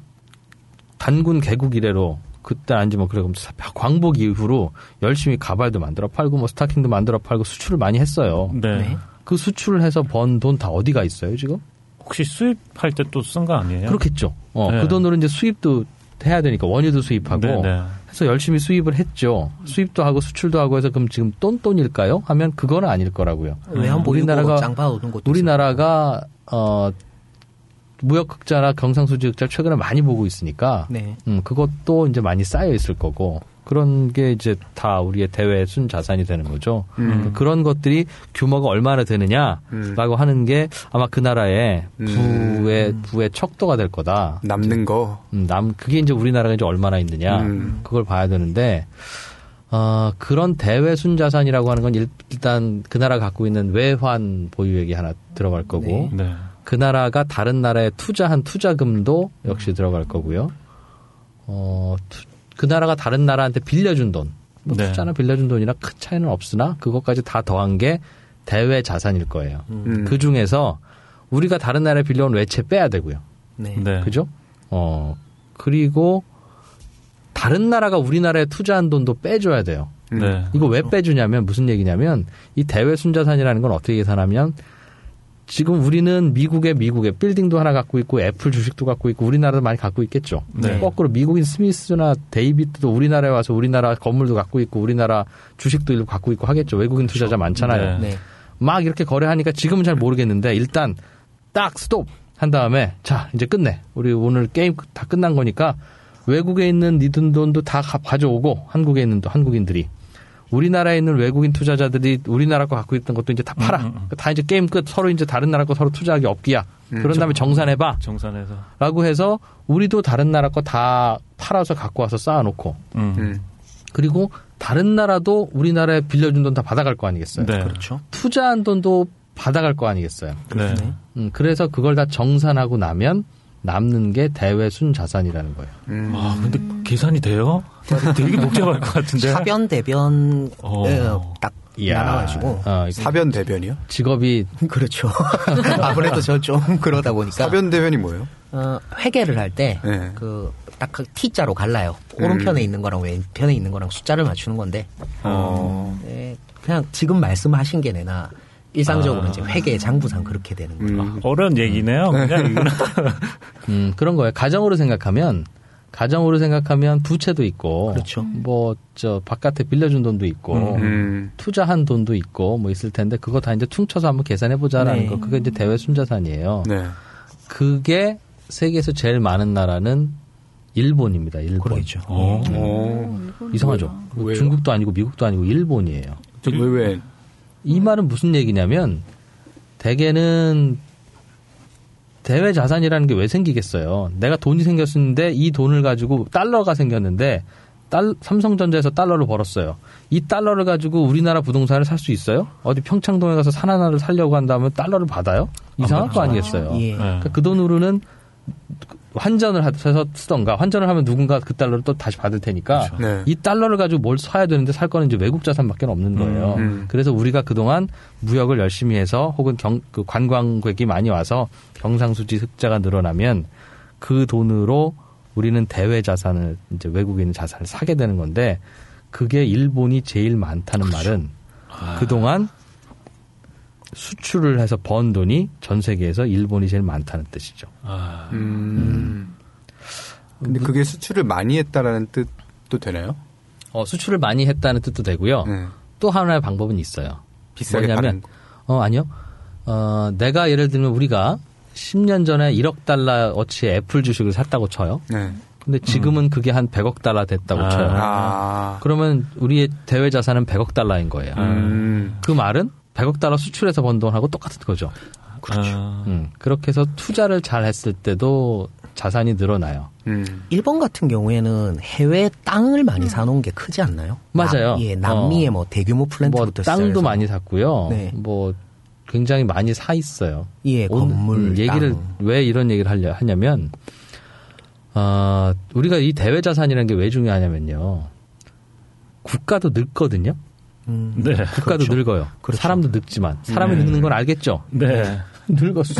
단군 개국 이래로 그때 아닌지 뭐 그래 광복 이후로 열심히 가발도 만들어 팔고 뭐 스타킹도 만들어 팔고 수출을 많이 했어요. 네. 네. 그 수출을 해서 번 돈 다 어디가 있어요, 지금? 혹시 수입할 때 또 쓴 거 아니에요? 그렇겠죠. 어, 네. 그 돈으로 이제 수입도 해야 되니까 원유도 수입하고 네, 네. 해서 열심히 수입을 했죠. 수입도 하고 수출도 하고 해서 그럼 지금 똔똔일까요? 하면 그거는 아닐 거라고요. 음. 우리나라가 우리나라가 어 무역 흑자나 경상수지 흑자 최근에 많이 보고 있으니까 네. 음, 그것도 이제 많이 쌓여 있을 거고 그런 게 이제 다 우리의 대외 순 자산이 되는 거죠. 음. 그런 것들이 규모가 얼마나 되느냐라고 음. 하는 게 아마 그 나라의 부의 음. 부의 척도가 될 거다. 남는 거. 음, 남 그게 이제 우리나라가 이제 얼마나 있느냐 음. 그걸 봐야 되는데 어, 그런 대외 순 자산이라고 하는 건 일단 그 나라가 갖고 있는 외환 보유액이 하나 들어갈 거고. 네. 네. 그 나라가 다른 나라에 투자한 투자금도 역시 들어갈 거고요. 어, 투, 그 나라가 다른 나라한테 빌려준 돈, 뭐 네. 투자나 빌려준 돈이나 큰 차이는 없으나 그것까지 다 더한 게 대외 자산일 거예요. 음. 그 중에서 우리가 다른 나라에 빌려온 외채 빼야 되고요. 네. 네. 그죠? 어, 그리고 다른 나라가 우리나라에 투자한 돈도 빼줘야 돼요. 네. 이거 왜 빼주냐면 무슨 얘기냐면 이 대외 순자산이라는 건 어떻게 계산하면 지금 우리는 미국에 미국에 빌딩도 하나 갖고 있고 애플 주식도 갖고 있고 우리나라도 많이 갖고 있겠죠. 네. 거꾸로 미국인 스미스나 데이비드도 우리나라에 와서 우리나라 건물도 갖고 있고 우리나라 주식도 일부 갖고 있고 하겠죠. 외국인 그렇죠. 투자자 많잖아요. 네. 네. 막 이렇게 거래하니까 지금은 잘 모르겠는데 일단 딱 스톱 한 다음에 자 이제 끝내. 우리 오늘 게임 다 끝난 거니까 외국에 있는 니든 돈도 다 가져오고 한국에 있는 또 한국인들이 우리나라에 있는 외국인 투자자들이 우리나라 거 갖고 있던 것도 이제 다 팔아. 음, 음. 다 이제 게임 끝. 서로 이제 다른 나라 거 서로 투자하기 없기야. 음, 그런 다음에 정산해봐. 정산해서. 라고 해서 우리도 다른 나라 거 다 팔아서 갖고 와서 쌓아놓고. 음. 음. 그리고 다른 나라도 우리나라에 빌려준 돈 다 받아갈 거 아니겠어요. 네. 그렇죠. 투자한 돈도 받아갈 거 아니겠어요. 네. 음, 그래서 그걸 다 정산하고 나면 남는 게 대외 순자산이라는 거예요. 음. 아, 근데 계산이 돼요? 되게 복잡할 것 같은데. 사변 대변 딱 나눠가지고. 어, 사변 대변이요? 직업이 그렇죠. 아무래도 저 좀 그러다 보니까. 사변 대변이 뭐예요? 어, 회계를 할 때 그 딱 네. T자로 갈라요. 음. 오른편에 있는 거랑 왼편에 있는 거랑 숫자를 맞추는 건데. 어. 네, 그냥 지금 말씀하신 게 내나. 일상적으로 아. 이제 회계 장부상 그렇게 되는 거죠. 음. 어려운 얘기네요. 그냥 음, 그런 거예요. 가정으로 생각하면 가정으로 생각하면 부채도 있고, 그렇죠. 뭐 저 바깥에 빌려준 돈도 있고, 음. 투자한 돈도 있고 뭐 있을 텐데 그거 다 이제 퉁쳐서 한번 계산해 보자라는 네. 거. 그게 이제 대외 순자산이에요. 네. 그게 세계에서 제일 많은 나라는 일본입니다. 일본. 그렇죠. 오. 오. 이상하죠. 왜요? 중국도 아니고 미국도 아니고 일본이에요. 저 왜 왜? 이 말은 무슨 얘기냐면 대개는 대외 자산이라는 게 왜 생기겠어요. 내가 돈이 생겼는데 이 돈을 가지고 달러가 생겼는데 달, 삼성전자에서 달러를 벌었어요. 이 달러를 가지고 우리나라 부동산을 살 수 있어요? 어디 평창동에 가서 산 하나를 살려고 한다면 달러를 받아요? 이상할 거 아니겠어요. 예. 그러니까 그 돈으로는 환전을 해서 쓰던가 환전을 하면 누군가 그 달러를 또 다시 받을 테니까 그렇죠. 네. 이 달러를 가지고 뭘 사야 되는데 살 거는 이제 외국 자산밖에 없는 거예요. 음. 그래서 우리가 그동안 무역을 열심히 해서 혹은 경, 그 관광객이 많이 와서 경상수지 흑자가 늘어나면 그 돈으로 우리는 대외 자산을 이제 외국에 있는 자산을 사게 되는 건데 그게 일본이 제일 많다는 그렇죠. 말은 아. 그동안 수출을 해서 번 돈이 전 세계에서 일본이 제일 많다는 뜻이죠. 아. 음. 음. 근데 그게 수출을 많이 했다라는 뜻도 되나요? 어, 수출을 많이 했다는 뜻도 되고요. 네. 또 하나의 방법은 있어요. 비싸게 뭐냐면, 어, 아니요. 어, 내가 예를 들면 우리가 십 년 전에 일억 달러어치의 애플 주식을 샀다고 쳐요. 네. 근데 지금은 음. 그게 한 백억 달러 됐다고 아. 쳐요. 아. 그러면 우리의 대외 자산은 백억 달러인 거예요. 음. 그 말은 백억 달러 수출해서 번 돈하고 똑같은 거죠. 그렇죠. 아. 음, 그렇게 해서 투자를 잘 했을 때도 자산이 늘어나요. 음. 일본 같은 경우에는 해외 땅을 많이 사놓은 게 크지 않나요? 맞아요. 남, 예, 남미에 어. 뭐 대규모 플랜트부터 뭐 땅도 많이 샀고요. 네. 뭐 굉장히 많이 사 있어요. 예, 건물, 음, 얘기를 땅. 왜 이런 얘기를 하려 하냐면 어, 우리가 이 대외 자산이라는 게 왜 중요하냐면요. 국가도 늙거든요. 음, 네, 국가도 그렇죠. 늙어요. 그렇죠. 사람도 늙지만 사람이 네. 늙는 건 알겠죠. 네, 늙었어.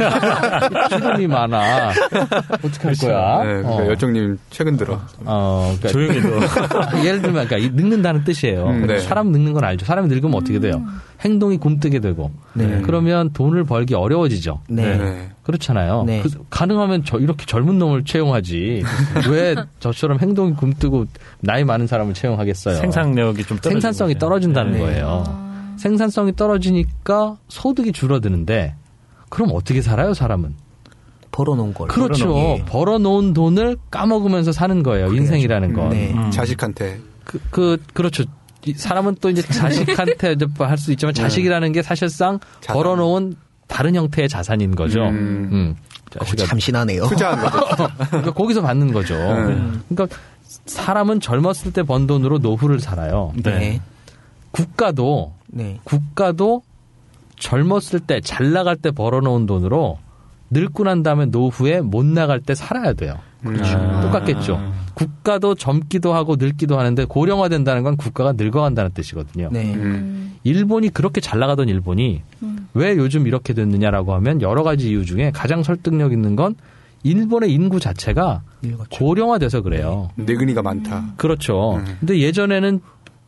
주름이 많아. 어떻게 할 거야? 네, 그러니까 어. 열정님 최근 들어. 어, 그러니까 조용히도. 예를 들면 그러니까 늙는다는 뜻이에요. 음, 네. 사람 늙는 건 알죠. 사람이 늙으면 어떻게 돼요? 행동이 굼뜨게 되고. 네. 그러면 돈을 벌기 어려워지죠. 네. 네. 그렇잖아요. 네. 그, 가능하면 저 이렇게 젊은 놈을 채용하지. 왜 저처럼 행동이 굼뜨고 나이 많은 사람을 채용하겠어요? 생산력이 좀 생산성이 떨어진다는 네. 거예요. 아. 생산성이 떨어지니까 소득이 줄어드는데 그럼 어떻게 살아요, 사람은? 벌어놓은 걸. 그렇죠. 벌어놓은, 벌어놓은 돈을 까먹으면서 사는 거예요. 그래야죠. 인생이라는 건. 네. 음. 자식한테. 그, 그, 그렇죠. 사람은 또 이제 자식한테 할 수 있지만 자식이라는 게 사실상 자산. 벌어놓은 다른 형태의 자산인 거죠. 음. 음. 자식이 참신하네요. 투자한 거죠. 그러니까 거기서 받는 거죠. 음. 그러니까 사람은 젊었을 때 번 돈으로 노후를 살아요. 네. 국가도, 네. 국가도 젊었을 때 잘 나갈 때 벌어놓은 돈으로 늙고 난 다음에 노후에 못 나갈 때 살아야 돼요. 그렇죠. 아. 똑같겠죠. 국가도 젊기도 하고 늙기도 하는데 고령화된다는 건 국가가 늙어간다는 뜻이거든요. 네. 음. 일본이 그렇게 잘 나가던 일본이 음. 왜 요즘 이렇게 됐느냐라고 하면 여러 가지 이유 중에 가장 설득력 있는 건 일본의 인구 자체가 늙었죠. 고령화돼서 그래요. 늙은이가 많다. 그렇죠. 음. 근데 예전에는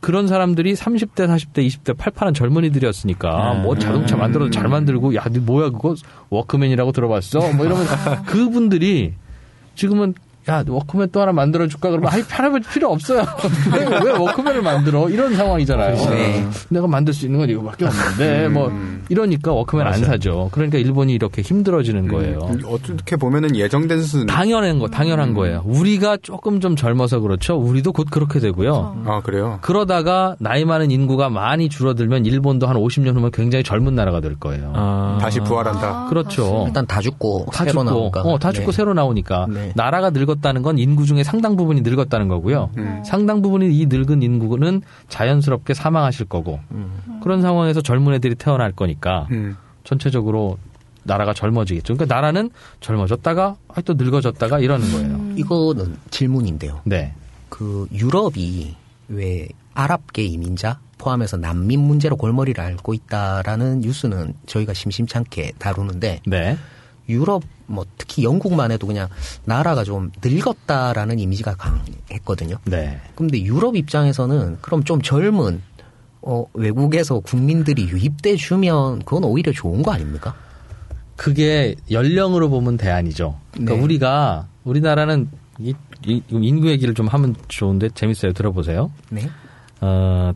그런 사람들이 삼십 대, 사십 대, 이십 대 팔팔한 젊은이들이었으니까 뭐 자동차 만들어도 잘 만들고 야, 너 뭐야 그거 워크맨이라고 들어봤어? 뭐 이러면 그분들이 지금은 야, 워크맨 또 하나 만들어줄까? 그러면, 아이, 편하면 필요 없어요. 왜, 왜 워크맨을 만들어? 이런 상황이잖아요. 네. 내가 만들 수 있는 건 이거밖에 없는데, 음. 뭐, 이러니까 워크맨 맞아. 안 사죠. 그러니까 일본이 이렇게 힘들어지는 거예요. 음. 어떻게 보면은 예정된 수준. 당연한 거, 당연한 음. 거예요. 우리가 조금 좀 젊어서 그렇죠. 우리도 곧 그렇게 되고요. 아, 그래요? 그러다가 나이 많은 인구가 많이 줄어들면 일본도 한 오십 년 후면 굉장히 젊은 나라가 될 거예요. 아. 다시 부활한다. 아, 그렇죠. 일단 다 죽고, 다 새로 죽고, 나오니까. 어, 다 죽고 네. 새로 나오니까. 네. 나라가 늙었 다는 건 인구 중에 상당 부분이 늙었다는 거고요. 음. 상당 부분이 이 늙은 인구는 자연스럽게 사망하실 거고 음. 그런 상황에서 젊은 애들이 태어날 거니까 음. 전체적으로 나라가 젊어지겠죠. 그러니까 나라는 젊어졌다가 또 늙어졌다가 이러는 거예요. 음. 이거는 질문인데요. 네. 그 유럽이 왜 아랍계 이민자 포함해서 난민 문제로 골머리를 앓고 있다라는 뉴스는 저희가 심심찮게 다루는데 네. 유럽 뭐 특히 영국만 해도 그냥 나라가 좀 늙었다라는 이미지가 강했거든요. 네. 근데 유럽 입장에서는 그럼 좀 젊은 어, 외국에서 국민들이 유입돼 주면 그건 오히려 좋은 거 아닙니까? 그게 연령으로 보면 대안이죠. 그러니까 네. 우리가 우리나라는 이, 이, 인구 얘기를 좀 하면 좋은데 재밌어요. 들어보세요. 네. 어,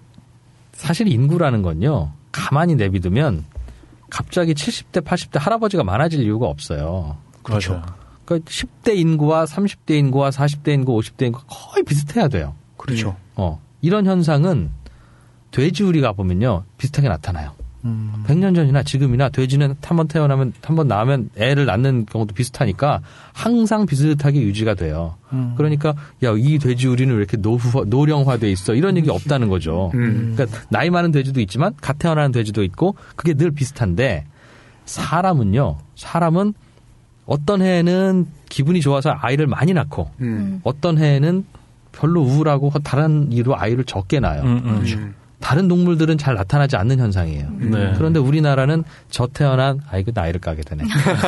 사실 인구라는 건요. 가만히 내비두면 갑자기 칠십 대, 팔십 대 할아버지가 많아질 이유가 없어요. 그렇죠. 그러니까 십 대 인구와 삼십 대 인구와 사십 대 인구, 오십 대 인구가 거의 비슷해야 돼요. 그렇죠. 어, 이런 현상은 돼지우리 가보면요. 비슷하게 나타나요. 음. 백 년 전이나 지금이나 돼지는 한 번 태어나면, 한 번 낳으면 애를 낳는 경우도 비슷하니까 항상 비슷하게 유지가 돼요. 음. 그러니까, 야, 이 돼지우리는 왜 이렇게 노후, 노령화돼 있어? 이런 얘기 없다는 거죠. 음. 그러니까 나이 많은 돼지도 있지만 갓 태어나는 돼지도 있고 그게 늘 비슷한데 사람은요, 사람은 어떤 해에는 기분이 좋아서 아이를 많이 낳고 음. 어떤 해에는 별로 우울하고 다른 이유로 아이를 적게 낳아요. 음, 음. 그렇죠. 다른 동물들은 잘 나타나지 않는 현상이에요. 네. 그런데 우리나라는 저 태어난 아이고 나이를 까게 되네.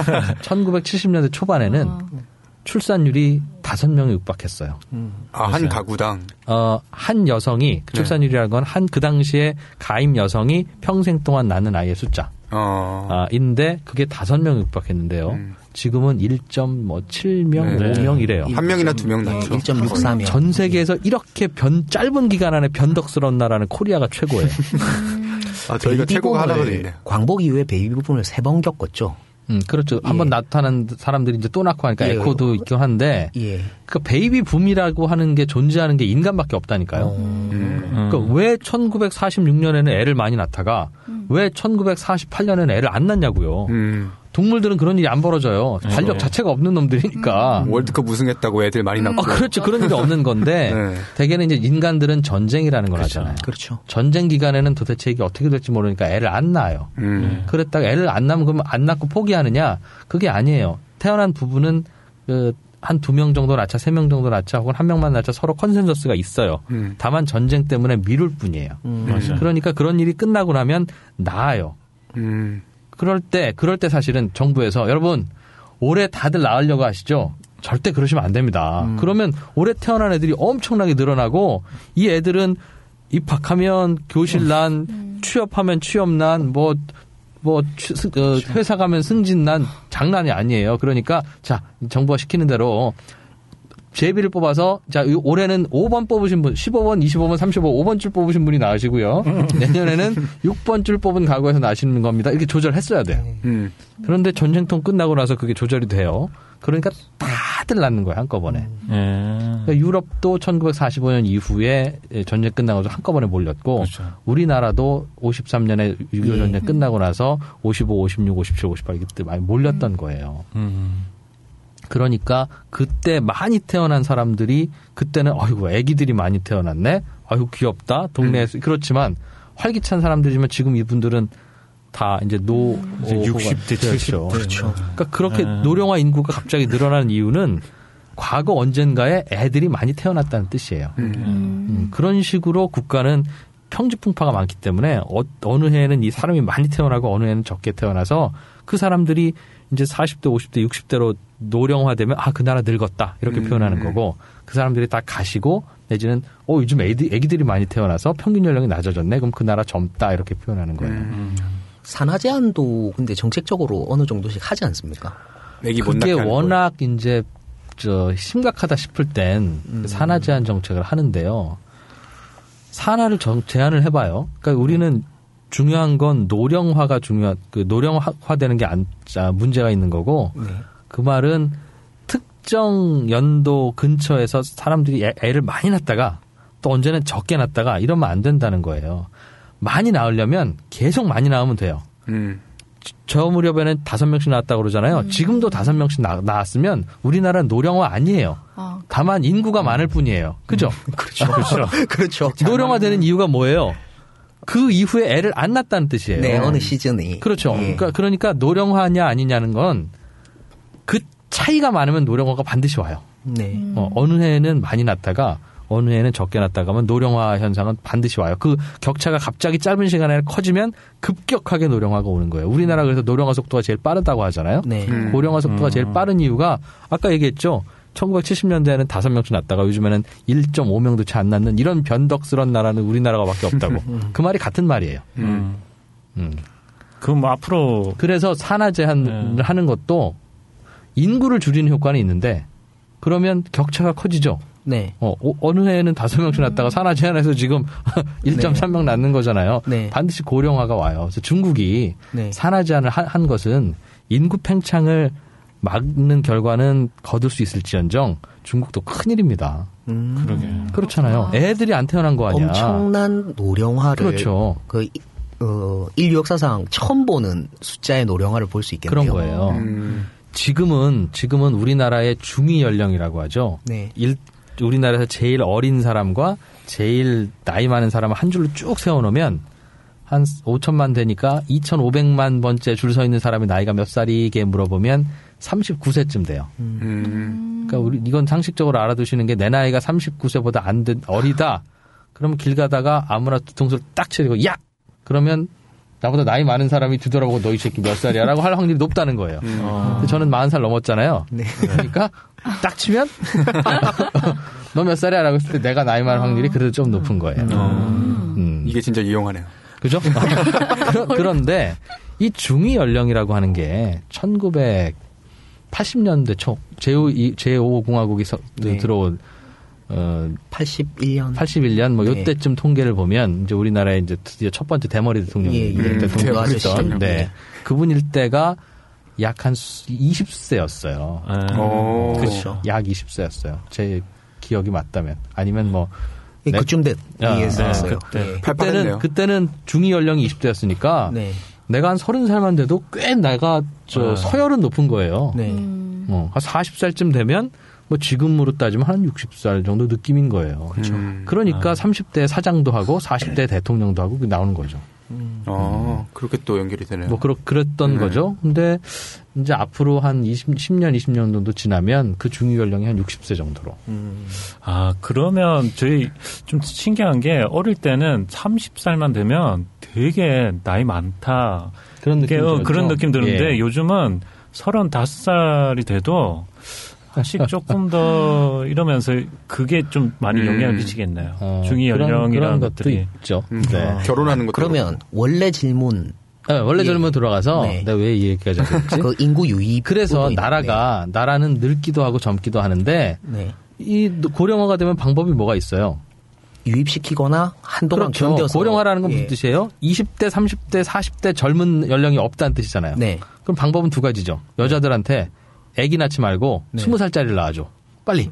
천구백칠십 년대 초반에는 어. 출산율이 다섯 명이 육박했어요. 음. 아, 한 가구당? 어, 한 여성이, 그 출산율이라는 건 한 그 당시에 가임 여성이 평생 동안 낳는 아이의 숫자. 어. 아, 인데 그게 다섯 명 육박했는데요. 음. 지금은 일 점 칠 명, 네. 오 명 이래요. 한 명이나 두 명 낳죠. 일 점 육사 명. 전 세계에서 이렇게 변, 짧은 기간 안에 변덕스러운 나라는 코리아가 최고예요. 아, 저희가 최고가 하나가 있네요. 광복 이후에 베이비 부분을 세 번 겪었죠. 음, 그렇죠. 예. 한번 나타난 사람들이 이제 또 낳고 하니까 예. 에코도 있긴 한데, 예. 그 베이비 붐이라고 하는 게 존재하는 게 인간밖에 없다니까요. 음. 그러니까 왜 천구백사십육 년에는 애를 많이 낳다가 음. 왜 천구백사십팔 년에는 애를 안 낳냐고요. 음. 동물들은 그런 일이 안 벌어져요. 달력 네. 자체가 없는 놈들이니까. 음. 월드컵 우승했다고 애들 많이 낳고. 아, 그렇죠. 그런 일이 없는 건데 네. 대개는 이제 인간들은 전쟁이라는 걸 그렇죠. 하잖아요. 그렇죠. 전쟁 기간에는 도대체 이게 어떻게 될지 모르니까 애를 안 낳아요. 음. 그랬다가 애를 안 낳으면 그러면 안 낳고 포기하느냐? 그게 아니에요. 태어난 부부는 그 한 두 명 정도 낳자, 세 명 정도 낳자, 혹은 한 명만 낳자 서로 컨센서스가 있어요. 음. 다만 전쟁 때문에 미룰 뿐이에요. 음. 그러니까 그런 일이 끝나고 나면 나아요. 음. 그럴 때, 그럴 때 사실은 정부에서 여러분 올해 다들 낳으려고 하시죠? 절대 그러시면 안 됩니다. 음. 그러면 올해 태어난 애들이 엄청나게 늘어나고 이 애들은 입학하면 교실난, 음. 취업하면 취업난, 뭐, 뭐, 회사 가면 승진난 장난이 아니에요. 그러니까 자, 정부가 시키는 대로 제비를 뽑아서 자 올해는 오 번 뽑으신 분, 십오 번, 이십오 번, 삼십오 번, 오 번 줄 뽑으신 분이 나으시고요. 내년에는 육 번 줄 뽑은 가구에서 나시는 겁니다. 이렇게 조절했어야 돼요. 음. 그런데 전쟁통 끝나고 나서 그게 조절이 돼요. 그러니까 다들 낳는 거예요, 한꺼번에. 음. 그러니까 유럽도 천구백사십오 년 이후에 전쟁 끝나고 한꺼번에 몰렸고 그렇죠. 우리나라도 오십삼 년에 육이오 전쟁 음. 끝나고 나서 오십오, 오십육, 오십칠, 오십팔 이때 많이 몰렸던 음. 거예요. 음. 그러니까 그때 많이 태어난 사람들이 그때는 아이고 애기들이 많이 태어났네. 아이고 귀엽다. 동네에서 음. 그렇지만 활기찬 사람들이지만 지금 이분들은 다 이제 노 음. 육십 대, 칠십 대. 그렇죠. 그러니까 그렇게 음. 노령화 인구가 갑자기 늘어나는 이유는 과거 언젠가에 애들이 많이 태어났다는 뜻이에요. 음. 음. 그런 식으로 국가는 평지풍파가 많기 때문에 어, 어느 해에는 이 사람이 많이 태어나고 어느 해는 적게 태어나서 그 사람들이 이제 사십 대, 오십 대, 육십 대로 노령화되면 아, 그 나라 늙었다 이렇게 음. 표현하는 거고 그 사람들이 다 가시고 내지는 어 요즘 애기, 애기들이 많이 태어나서 평균 연령이 낮아졌네. 그럼 그 나라 젊다 이렇게 표현하는 거예요. 음. 산하 제한도 근데 정책적으로 어느 정도씩 하지 않습니까? 애기 못 그게 낳게 워낙 이제 저 심각하다 싶을 땐 음. 산하 제한 정책을 하는데요. 산하를 정, 제한을 해봐요. 그러니까 우리는 중요한 건 노령화가 중요한 그 노령화되는 게 안, 아, 문제가 있는 거고 네. 그 말은 특정 연도 근처에서 사람들이 애, 애를 많이 낳다가 또 언제는 적게 낳다가 이러면 안 된다는 거예요. 많이 낳으려면 계속 많이 낳으면 돼요. 음. 저 무렵에는 다섯 명씩 낳았다고 그러잖아요. 음. 지금도 다섯 명씩 나, 낳았으면 우리나라는 노령화 아니에요. 아. 다만 인구가 음. 많을 뿐이에요. 그죠? 음. 그렇죠. 그렇죠. 그렇죠. 노령화되는 이유가 뭐예요? 그 이후에 애를 안 낳았다는 뜻이에요. 네, 어느 시즌이. 그렇죠. 예. 그러니까, 그러니까 노령화냐 아니냐는 건 그 차이가 많으면 노령화가 반드시 와요. 네. 음. 어, 어느 해에는 많이 낳다가 어느 해에는 적게 낳다가 하면 노령화 현상은 반드시 와요. 그 격차가 갑자기 짧은 시간에 커지면 급격하게 노령화가 오는 거예요. 우리나라 그래서 노령화 속도가 제일 빠르다고 하잖아요. 네. 음. 고령화 속도가 제일 빠른 이유가 아까 얘기했죠. 천구백칠십 년대에는 다섯 명씩 낳다가 요즘에는 일 점 오 명도 채 안 낳는 이런 변덕스러운 나라는 우리나라가 밖에 없다고. 그 말이 같은 말이에요. 음. 음. 그럼 뭐 앞으로. 그래서 산하 제한을 네. 하는 것도 인구를 줄이는 효과는 있는데 그러면 격차가 커지죠. 네. 어, 어느 해에는 다섯 명씩 낳다가 산하 제한해서 지금 일 점 삼 명 네. 낳는 거잖아요. 네. 반드시 고령화가 와요. 그래서 중국이 네. 산하 제한을 한, 한 것은 인구 팽창을 막는 결과는 거둘 수 있을지언정 중국도 큰일입니다. 음. 그러게. 그렇잖아요. 애들이 안 태어난 거 아니야. 엄청난 노령화를 그렇죠. 그 어, 인류 역사상 처음 보는 숫자의 노령화를 볼 수 있겠네요. 그런 거예요. 음. 지금은 지금은 우리나라의 중위 연령이라고 하죠. 네. 일, 우리나라에서 제일 어린 사람과 제일 나이 많은 사람을 한 줄로 쭉 세워놓으면 한 오천만 되니까 이천오백만 번째 줄 서 있는 사람의 나이가 몇 살이게 물어보면 삼십구 세쯤 돼요. 음. 그러니까 우리 이건 상식적으로 알아두시는 게 내 나이가 삼십구 세보다 안 된 어리다. 그러면 길 가다가 아무나 뒤통수를 딱 치고 야! 그러면 나보다 나이 많은 사람이 뒤돌아보고 너 이 새끼 몇 살이야라고 할 확률이 높다는 거예요. 음. 근데 저는 마흔 살 넘었잖아요. 네. 그러니까 딱 치면 너 몇 살이야라고 했을 때 내가 나이 많은 확률이 그래도 좀 높은 거예요. 음. 음. 이게 진짜 유용하네요. 그죠? 그런데 이 중위 연령이라고 하는 게 천구백팔십 년대 초 제오, 제오 공화국이 서, 네. 들어온 어, 팔십일 년. 팔십일 년, 뭐, 네. 요때쯤 통계를 보면, 이제 우리나라에 이제 드디어 첫 번째 대머리 대통령. 예, 예. 음, 대통령. 네. 네. 그분일 때가 약 한 이십 세였어요. 음. 그렇죠. 약 이십 세였어요. 제 기억이 맞다면. 아니면 뭐. 예, 네. 그쯤 됐, 이해했어요. 네. 그때. 그때는, 그때는 중위 연령이 이십 대였으니까. 네. 내가 한 서른 살만 돼도 꽤 내가 저 아. 서열은 높은 거예요. 네. 음. 어, 한 사십 살쯤 되면 뭐 지금으로 따지면 한 육십 살 정도 느낌인 거예요. 그렇죠. 음. 그러니까 아. 삼십 대 사장도 하고 사십 대 대통령도 하고 나오는 거죠. 음. 아, 그렇게 또 연결이 되네요. 뭐 그렇 그랬던 네. 거죠. 근데 이제 앞으로 한 이십, 십 년, 이십 년 정도 지나면 그 중위 연령이 한 육십 세 정도로. 음. 아, 그러면 저희 좀 신기한 게 어릴 때는 서른 살만 되면 되게 나이 많다. 그런 느낌 어, 그런 느낌 드는데 예. 요즘은 서른다섯 살이 돼도 사실 조금 더 이러면서 그게 좀 많이 음. 영향을 미치겠네요. 어, 중위 연령이라는 그런 것들이 있죠. 음. 네. 어. 결혼하는 것도 그러면 원래 질문 네, 원래 질문 들어가서 네. 내가 왜 이 얘기까지 했지? 그 인구 유입 그래서 나라가 네. 나라는 늙기도 하고 젊기도 하는데 네. 이 고령화가 되면 방법이 뭐가 있어요? 유입시키거나 한동안 그렇죠. 견뎌서 고령화라는 건 무슨 예. 뜻이에요? 이십 대, 삼십 대, 사십 대 젊은 연령이 없다는 뜻이잖아요. 네. 그럼 방법은 두 가지죠. 여자들한테 아기 낳지 말고 네. 스무 살짜리를 낳아줘. 빨리.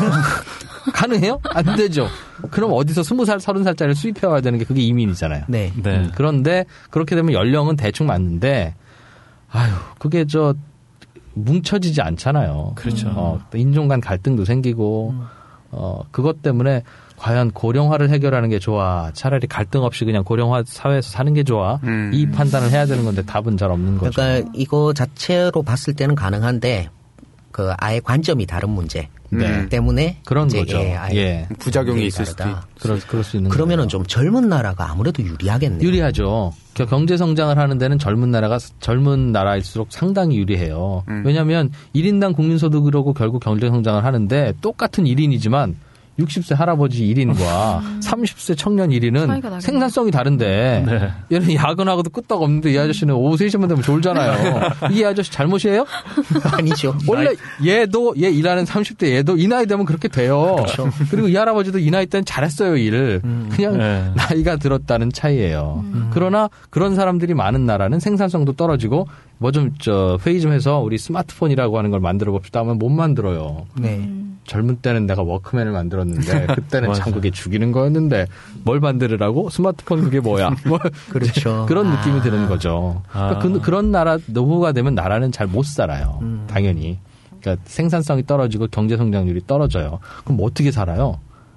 가능해요? 안 되죠. 그럼 어디서 스무 살, 서른 살짜리를 수입해와야 되는 게 그게 이민이잖아요. 네. 네. 음, 그런데 그렇게 되면 연령은 대충 맞는데, 아유, 그게 저 뭉쳐지지 않잖아요. 그렇죠. 어, 인종 간 갈등도 생기고, 음. 어, 그것 때문에 과연 고령화를 해결하는 게 좋아? 차라리 갈등 없이 그냥 고령화 사회에서 사는 게 좋아? 음. 이 판단을 해야 되는 건데 답은 잘 없는 거죠. 그러니까 이거 자체로 봤을 때는 가능한데 그 아예 관점이 다른 문제 네. 때문에 그런 거죠. 예, 아예 예. 부작용이 있을 수도 있 그럴, 그럴 수 있는 그러면은 거예요. 좀 젊은 나라가 아무래도 유리하겠네요. 유리하죠. 경제 성장을 하는 데는 젊은 나라가 젊은 나라일수록 상당히 유리해요. 음. 왜냐하면 일 인당 국민소득으로 결국 경제 성장을 하는데 똑같은 일 인이지만 육십 세 할아버지 일 인과 음. 삼십 세 청년 일 인은 생산성이 다른데 네. 얘는 야근하고도 끄떡 없는데 이 아저씨는 오후 세 시만 되면 졸잖아요. 이 아저씨 잘못이에요? 아니죠. 원래 얘도 얘 일하는 삼십 대 얘도 이 나이 되면 그렇게 돼요. 그렇죠. 그리고 이 할아버지도 이 나이 때는 잘했어요 일. 음. 그냥 네. 나이가 들었다는 차이예요. 음. 그러나 그런 사람들이 많은 나라는 생산성도 떨어지고 뭐 좀 저 회의 좀 해서 우리 스마트폰이라고 하는 걸 만들어 봅시다 하면 못 만들어요. 네. 젊은 때는 내가 워크맨을 만들었는데 그때는 참 그게 죽이는 거였는데 뭘 만들으라고? 스마트폰 그게 뭐야? 그렇죠. 그런 아. 느낌이 드는 거죠. 그러니까 아. 그, 그런 나라 노후가 되면 나라는 잘 못 살아요. 음. 당연히. 그러니까 생산성이 떨어지고 경제 성장률이 떨어져요. 그럼 뭐 어떻게 살아요?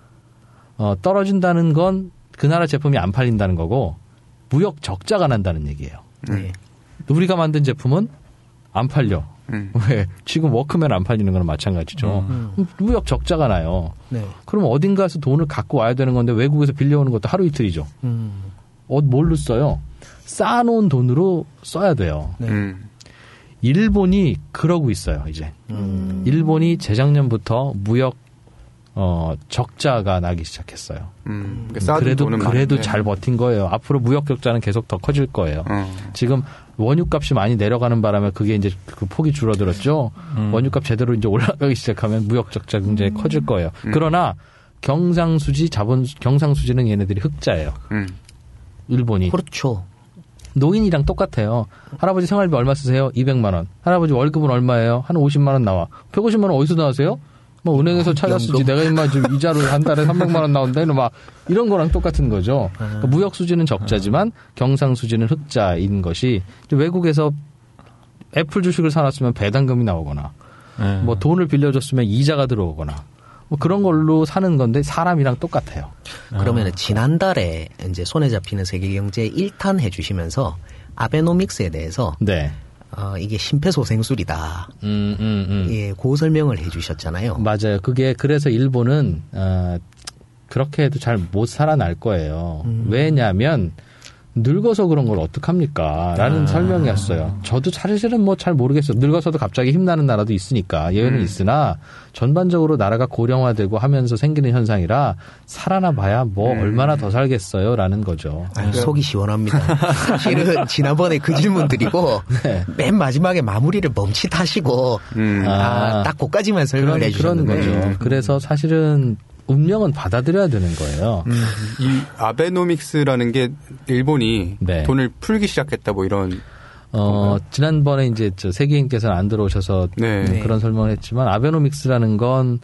어, 떨어진다는 건 그 나라 제품이 안 팔린다는 거고 무역 적자가 난다는 얘기예요. 네. 우리가 만든 제품은 안 팔려. 음. 왜? 지금 워크맨 안 팔리는 거랑 마찬가지죠. 음. 무역 적자가 나요. 네. 그럼 어딘가에서 돈을 갖고 와야 되는 건데 외국에서 빌려오는 것도 하루 이틀이죠. 음. 어, 뭘로 써요? 쌓아놓은 돈으로 써야 돼요. 네. 음. 일본이 그러고 있어요, 이제. 음. 일본이 재작년부터 무역 어, 적자가 나기 시작했어요. 음. 그래도, 그래도 잘 버틴 거예요. 앞으로 무역 적자는 계속 더 커질 거예요. 어. 지금 원유값이 많이 내려가는 바람에 그게 이제 그 폭이 줄어들었죠. 음. 원유값 제대로 이제 올라가기 시작하면 무역 적자 굉장히 음. 커질 거예요. 음. 그러나 경상수지 자본, 경상수지는 얘네들이 흑자예요. 음. 일본이. 그렇죠. 노인이랑 똑같아요. 할아버지 생활비 얼마 쓰세요? 이백만 원. 할아버지 월급은 얼마예요? 한 오십만 원 나와. 백오십만 원 어디서 나왔어요? 뭐 은행에서 찾았을지 내가 임마 지금 이자를 한 달에 삼백만 원 나온다. 막 이런 거랑 똑같은 거죠. 그러니까 무역 수지는 적자지만 경상 수지는 흑자인 것이 외국에서 애플 주식을 사놨으면 배당금이 나오거나 뭐 돈을 빌려줬으면 이자가 들어오거나 뭐 그런 걸로 사는 건데 사람이랑 똑같아요. 그러면 지난달에 이제 손에 잡히는 세계 경제 일 탄 해주시면서 아베노믹스에 대해서 네. 어, 이게 심폐소생술이다. 음, 음, 음. 예, 그 설명을 해 주셨잖아요. 맞아요. 그게 그래서 일본은 어, 그렇게 해도 잘 못 살아날 거예요. 음. 왜냐하면 늙어서 그런 걸 어떡합니까? 라는 아. 설명이었어요. 저도 사실은 뭐 잘 모르겠어요. 늙어서도 갑자기 힘나는 나라도 있으니까 예외는 음. 있으나 전반적으로 나라가 고령화되고 하면서 생기는 현상이라 살아나 봐야 뭐 음. 얼마나 더 살겠어요? 라는 거죠. 아, 속이 시원합니다. 사실은 지난번에 그 질문 드리고 네. 맨 마지막에 마무리를 멈칫하시고 음. 아, 딱 그까지만 설명을 그런, 해주셨는데. 그런 거죠. 그래서 사실은 운명은 받아들여야 되는 거예요. 음, 이 아베노믹스라는 게 일본이 네. 돈을 풀기 시작했다 뭐 이런. 어, 건가요? 지난번에 이제 저 세계인께서는 안 들어오셔서 네. 그런 설명을 했지만 아베노믹스라는 건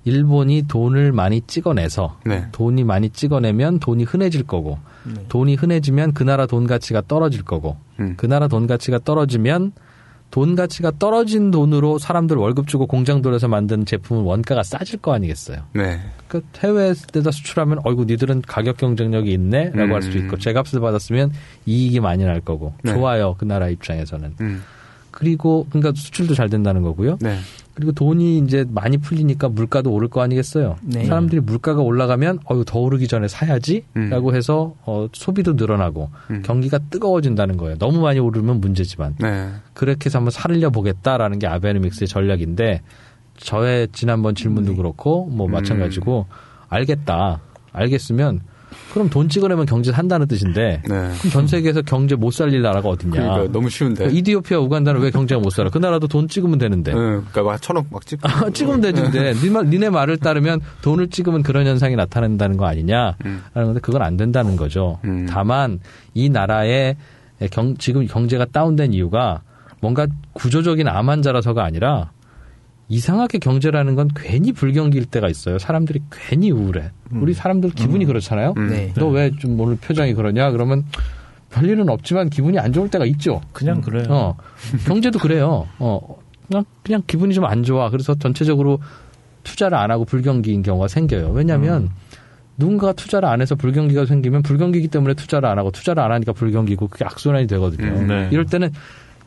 일본이 돈을 많이 찍어내서 네. 돈이 많이 찍어내면 돈이 흔해질 거고 네. 돈이 흔해지면 그 나라 돈 가치가 떨어질 거고 음. 그 나라 돈 가치가 떨어지면 돈 가치가 떨어진 돈으로 사람들 월급 주고 공장 돌려서 만든 제품은 원가가 싸질 거 아니겠어요. 네. 그 해외에다 수출하면 어이구 니들은 가격 경쟁력이 있네 라고 음. 할 수도 있고 제값을 받았으면 이익이 많이 날 거고 네. 좋아요. 그 나라 입장에서는. 음. 그리고 그러니까 수출도 잘 된다는 거고요. 네. 그리고 돈이 이제 많이 풀리니까 물가도 오를 거 아니겠어요. 네. 사람들이 물가가 올라가면 어유 더 오르기 전에 사야지 음. 라고 해서 어, 소비도 늘어나고 음. 경기가 뜨거워진다는 거예요. 너무 많이 오르면 문제지만. 네. 그렇게 해서 한번 살려 보겠다라는 게 아베노믹스의 전략인데 저의 지난번 질문도 네. 그렇고 뭐 음. 마찬가지고 알겠다. 알겠으면 그럼 돈 찍어내면 경제 산다는 뜻인데 네. 그럼 전 세계에서 경제 못 살릴 나라가 어딨냐. 그러니까 너무 쉬운데. 그러니까 이디오피아, 우간다는 왜 경제가 못 살아? 그 나라도 돈 찍으면 되는데. 네, 그러니까 막 천억 막 찍고. 아, 찍으면 되는데 네 말, 니네 말을 따르면 돈을 찍으면 그런 현상이 나타난다는 거 아니냐. 음. 라는 건데 그건 안 된다는 거죠. 음. 다만 이 나라의 경, 지금 경제가 다운된 이유가 뭔가 구조적인 암환자라서가 아니라 이상하게 경제라는 건 괜히 불경기일 때가 있어요. 사람들이 괜히 우울해. 음. 우리 사람들 기분이 음. 그렇잖아요. 음. 네. 너 왜 좀 오늘 표정이 그러냐? 그러면 별일은 없지만 기분이 안 좋을 때가 있죠. 그냥 그래요. 어, 경제도 그래요. 어, 그냥, 그냥 기분이 좀 안 좋아. 그래서 전체적으로 투자를 안 하고 불경기인 경우가 생겨요. 왜냐하면 음. 누군가가 투자를 안 해서 불경기가 생기면 불경기이기 때문에 투자를 안 하고 투자를 안 하니까 불경기고 그게 악순환이 되거든요. 음, 네. 이럴 때는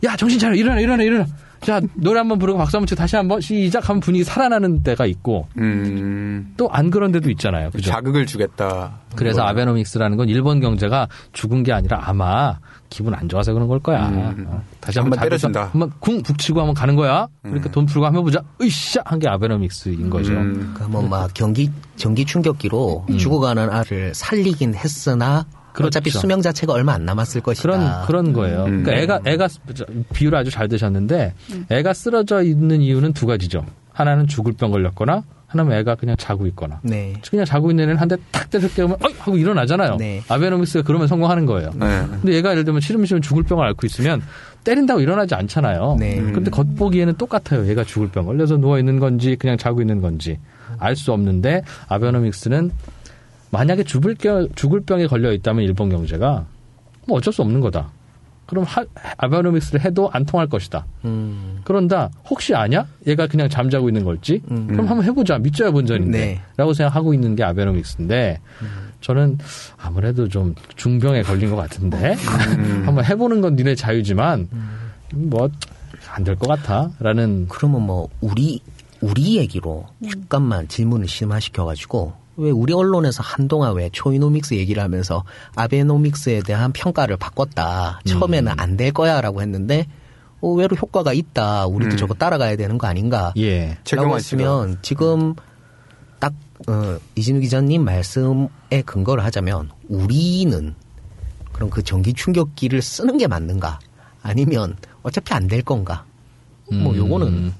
야 정신 차려 일어나 일어나 일어나 자 노래 한번 부르고 박수 한번 치고 다시 한번 시작하면 분위기 살아나는 데가 있고 음. 또 안 그런 데도 있잖아요. 그죠? 자극을 주겠다. 그래서 거야. 아베노믹스라는 건 일본 경제가 죽은 게 아니라 아마 기분 안 좋아서 그런 걸 거야. 음. 어, 다시 한번 때려준다. 한번 궁 북치고 한번 가는 거야. 그러니까 음. 돈 풀고 한번 해보자. 으쌰 한 게 아베노믹스인 거죠. 음. 그러니까 뭐 막 경기 전기 충격기로 음. 죽어가는 아를 살리긴 했으나 그렇죠. 어차피 수명 자체가 얼마 안 남았을 것이다. 그런 그런 거예요. 음. 그러니까 애가 애가 비유를 아주 잘 드셨는데 음. 애가 쓰러져 있는 이유는 두 가지죠. 하나는 죽을 병 걸렸거나 하나는 애가 그냥 자고 있거나. 네. 그냥 자고 있는 애는 한 대 탁 때려 깨우면 어이 하고 일어나잖아요. 네. 아베노믹스가 그러면 성공하는 거예요. 네. 근데 얘가 예를 들면 시름시름 죽을 병을 앓고 있으면 때린다고 일어나지 않잖아요. 네. 근데 겉보기에는 똑같아요. 얘가 죽을 병 걸려서 누워 있는 건지 그냥 자고 있는 건지 알 수 없는데 아베노믹스는 만약에 죽을, 죽을 병에 걸려 있다면 일본 경제가 뭐 어쩔 수 없는 거다. 그럼 하, 아베노믹스를 해도 안 통할 것이다. 음. 그런다. 혹시 아냐? 얘가 그냥 잠자고 있는 걸지? 음. 그럼 한번 해보자. 믿져야 본전인데. 네. 라고 생각하고 있는 게 아베노믹스인데 음. 저는 아무래도 좀 중병에 걸린 것 같은데 음. 한번 해보는 건 니네 자유지만 뭐 안 될 것 같아. 라는. 그러면 뭐 우리 우리 얘기로 잠깐만 질문을 심화시켜가지고 왜 우리 언론에서 한동안 왜 초이노믹스 얘기를 하면서 아베노믹스에 대한 평가를 바꿨다. 처음에는 안 될 거야라고 했는데 어, 의외로 효과가 있다. 우리도 음. 저거 따라가야 되는 거 아닌가? 예. 라고 했으면 지금 딱 어, 이진우 기자님 말씀에 근거를 하자면 우리는 그럼 그 전기 충격기를 쓰는 게 맞는가? 아니면 어차피 안 될 건가? 음. 뭐 요거는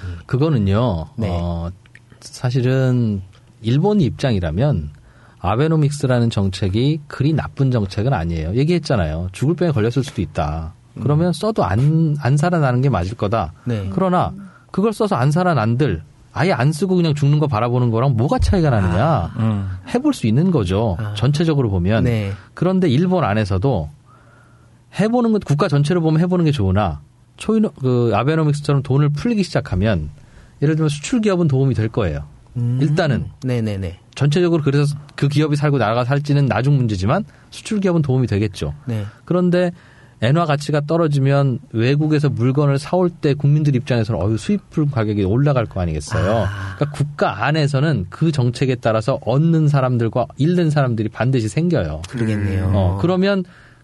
그거는요. 네. 어, 사실은 일본 입장이라면 아베노믹스라는 정책이 그리 나쁜 정책은 아니에요. 얘기했잖아요. 죽을 병에 걸렸을 수도 있다. 그러면 써도 안, 안 살아나는 게 맞을 거다. 네. 그러나 그걸 써서 안 살아난들 아예 안 쓰고 그냥 죽는 거 바라보는 거랑 뭐가 차이가 나느냐. 아, 음. 해볼 수 있는 거죠. 아. 전체적으로 보면. 네. 그런데 일본 안에서도 해보는 것, 국가 전체를 보면 해보는 게 좋으나 초이노, 그 아베노믹스처럼 돈을 풀리기 시작하면 예를 들면 수출 기업은 도움이 될 거예요. 음. 일단은 네네네. 전체적으로 그래서 그 기업이 살고 나라가 살지는 나중 문제지만 수출 기업은 도움이 되겠죠. 네. 그런데 엔화 가치가 떨어지면 외국에서 물건을 사올 때 국민들 입장에서는 어유 수입품 가격이 올라갈 거 아니겠어요. 아. 그러니까 국가 안에서는 그 정책에 따라서 얻는 사람들과 잃는 사람들이 반드시 생겨요. 그러겠네요. 어, 그러면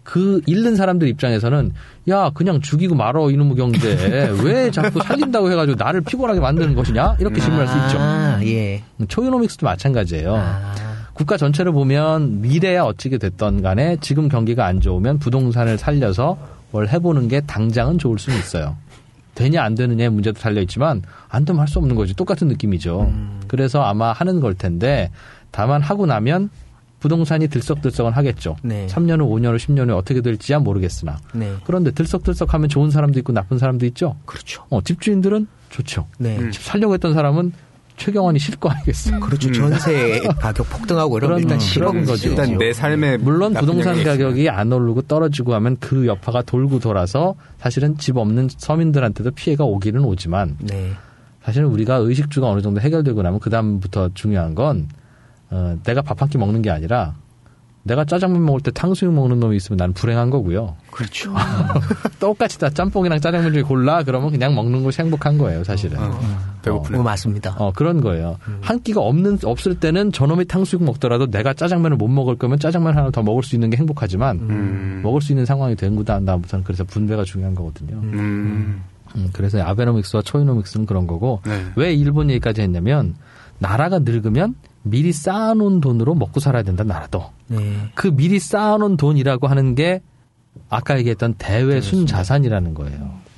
그 잃는 사람들 입장에서는 야 그냥 죽이고 말어 이놈의 경제 왜 자꾸 살린다고 해가지고 나를 피곤하게 만드는 것이냐 이렇게 질문할 수 있죠. 아, 예. 초이노믹스도 마찬가지예요. 아. 국가 전체를 보면 미래야 어찌게 됐던 간에 지금 경기가 안 좋으면 부동산을 살려서 뭘 해보는 게 당장은 좋을 수는 있어요. 되냐 안 되느냐의 문제도 달려있지만 안 되면 할 수 없는 거지. 똑같은 느낌이죠. 음. 그래서 아마 하는 걸 텐데 다만 하고 나면 부동산이 들썩들썩은 하겠죠. 네. 삼 년 후, 오 년 후, 십 년 후에 어떻게 될지야 모르겠으나. 네. 그런데 들썩들썩하면 좋은 사람도 있고 나쁜 사람도 있죠. 그렇죠. 어, 집주인들은 좋죠. 네. 음. 집 살려고 했던 사람은 최경환이 싫을 거 아니겠어요. 음. 그렇죠. 전세 가격 폭등하고 이러면 일단 싫은 거죠. 일단 내 삶에 물론 부동산 가격이 안 오르고 떨어지고 하면 그 여파가 돌고 돌아서 사실은 집 없는 서민들한테도 피해가 오기는 오지만 네. 사실은 우리가 의식주가 어느 정도 해결되고 나면 그 다음부터 중요한 건 어, 내가 밥 한 끼 먹는 게 아니라 내가 짜장면 먹을 때 탕수육 먹는 놈이 있으면 나는 불행한 거고요. 그렇죠. 똑같이 다 짬뽕이랑 짜장면 중에 골라 그러면 그냥 먹는 것이 행복한 거예요, 사실은. 어, 어. 배고프네. 어, 맞습니다. 어, 그런 거예요. 음. 한 끼가 없는 없을 때는 저놈이 탕수육 먹더라도 내가 짜장면을 못 먹을 거면 짜장면 하나 더 먹을 수 있는 게 행복하지만 음. 먹을 수 있는 상황이 된 다음부터는 그래서 분배가 중요한 거거든요. 음. 음, 그래서 아베노믹스와 초이노믹스는 그런 거고 네. 왜 일본 얘기까지 했냐면 나라가 늙으면 미리 쌓아놓은 돈으로 먹고 살아야 된다, 나라도. 네. 그 미리 쌓아놓은 돈이라고 하는 게 아까 얘기했던 대외 순자산이라는 거예요.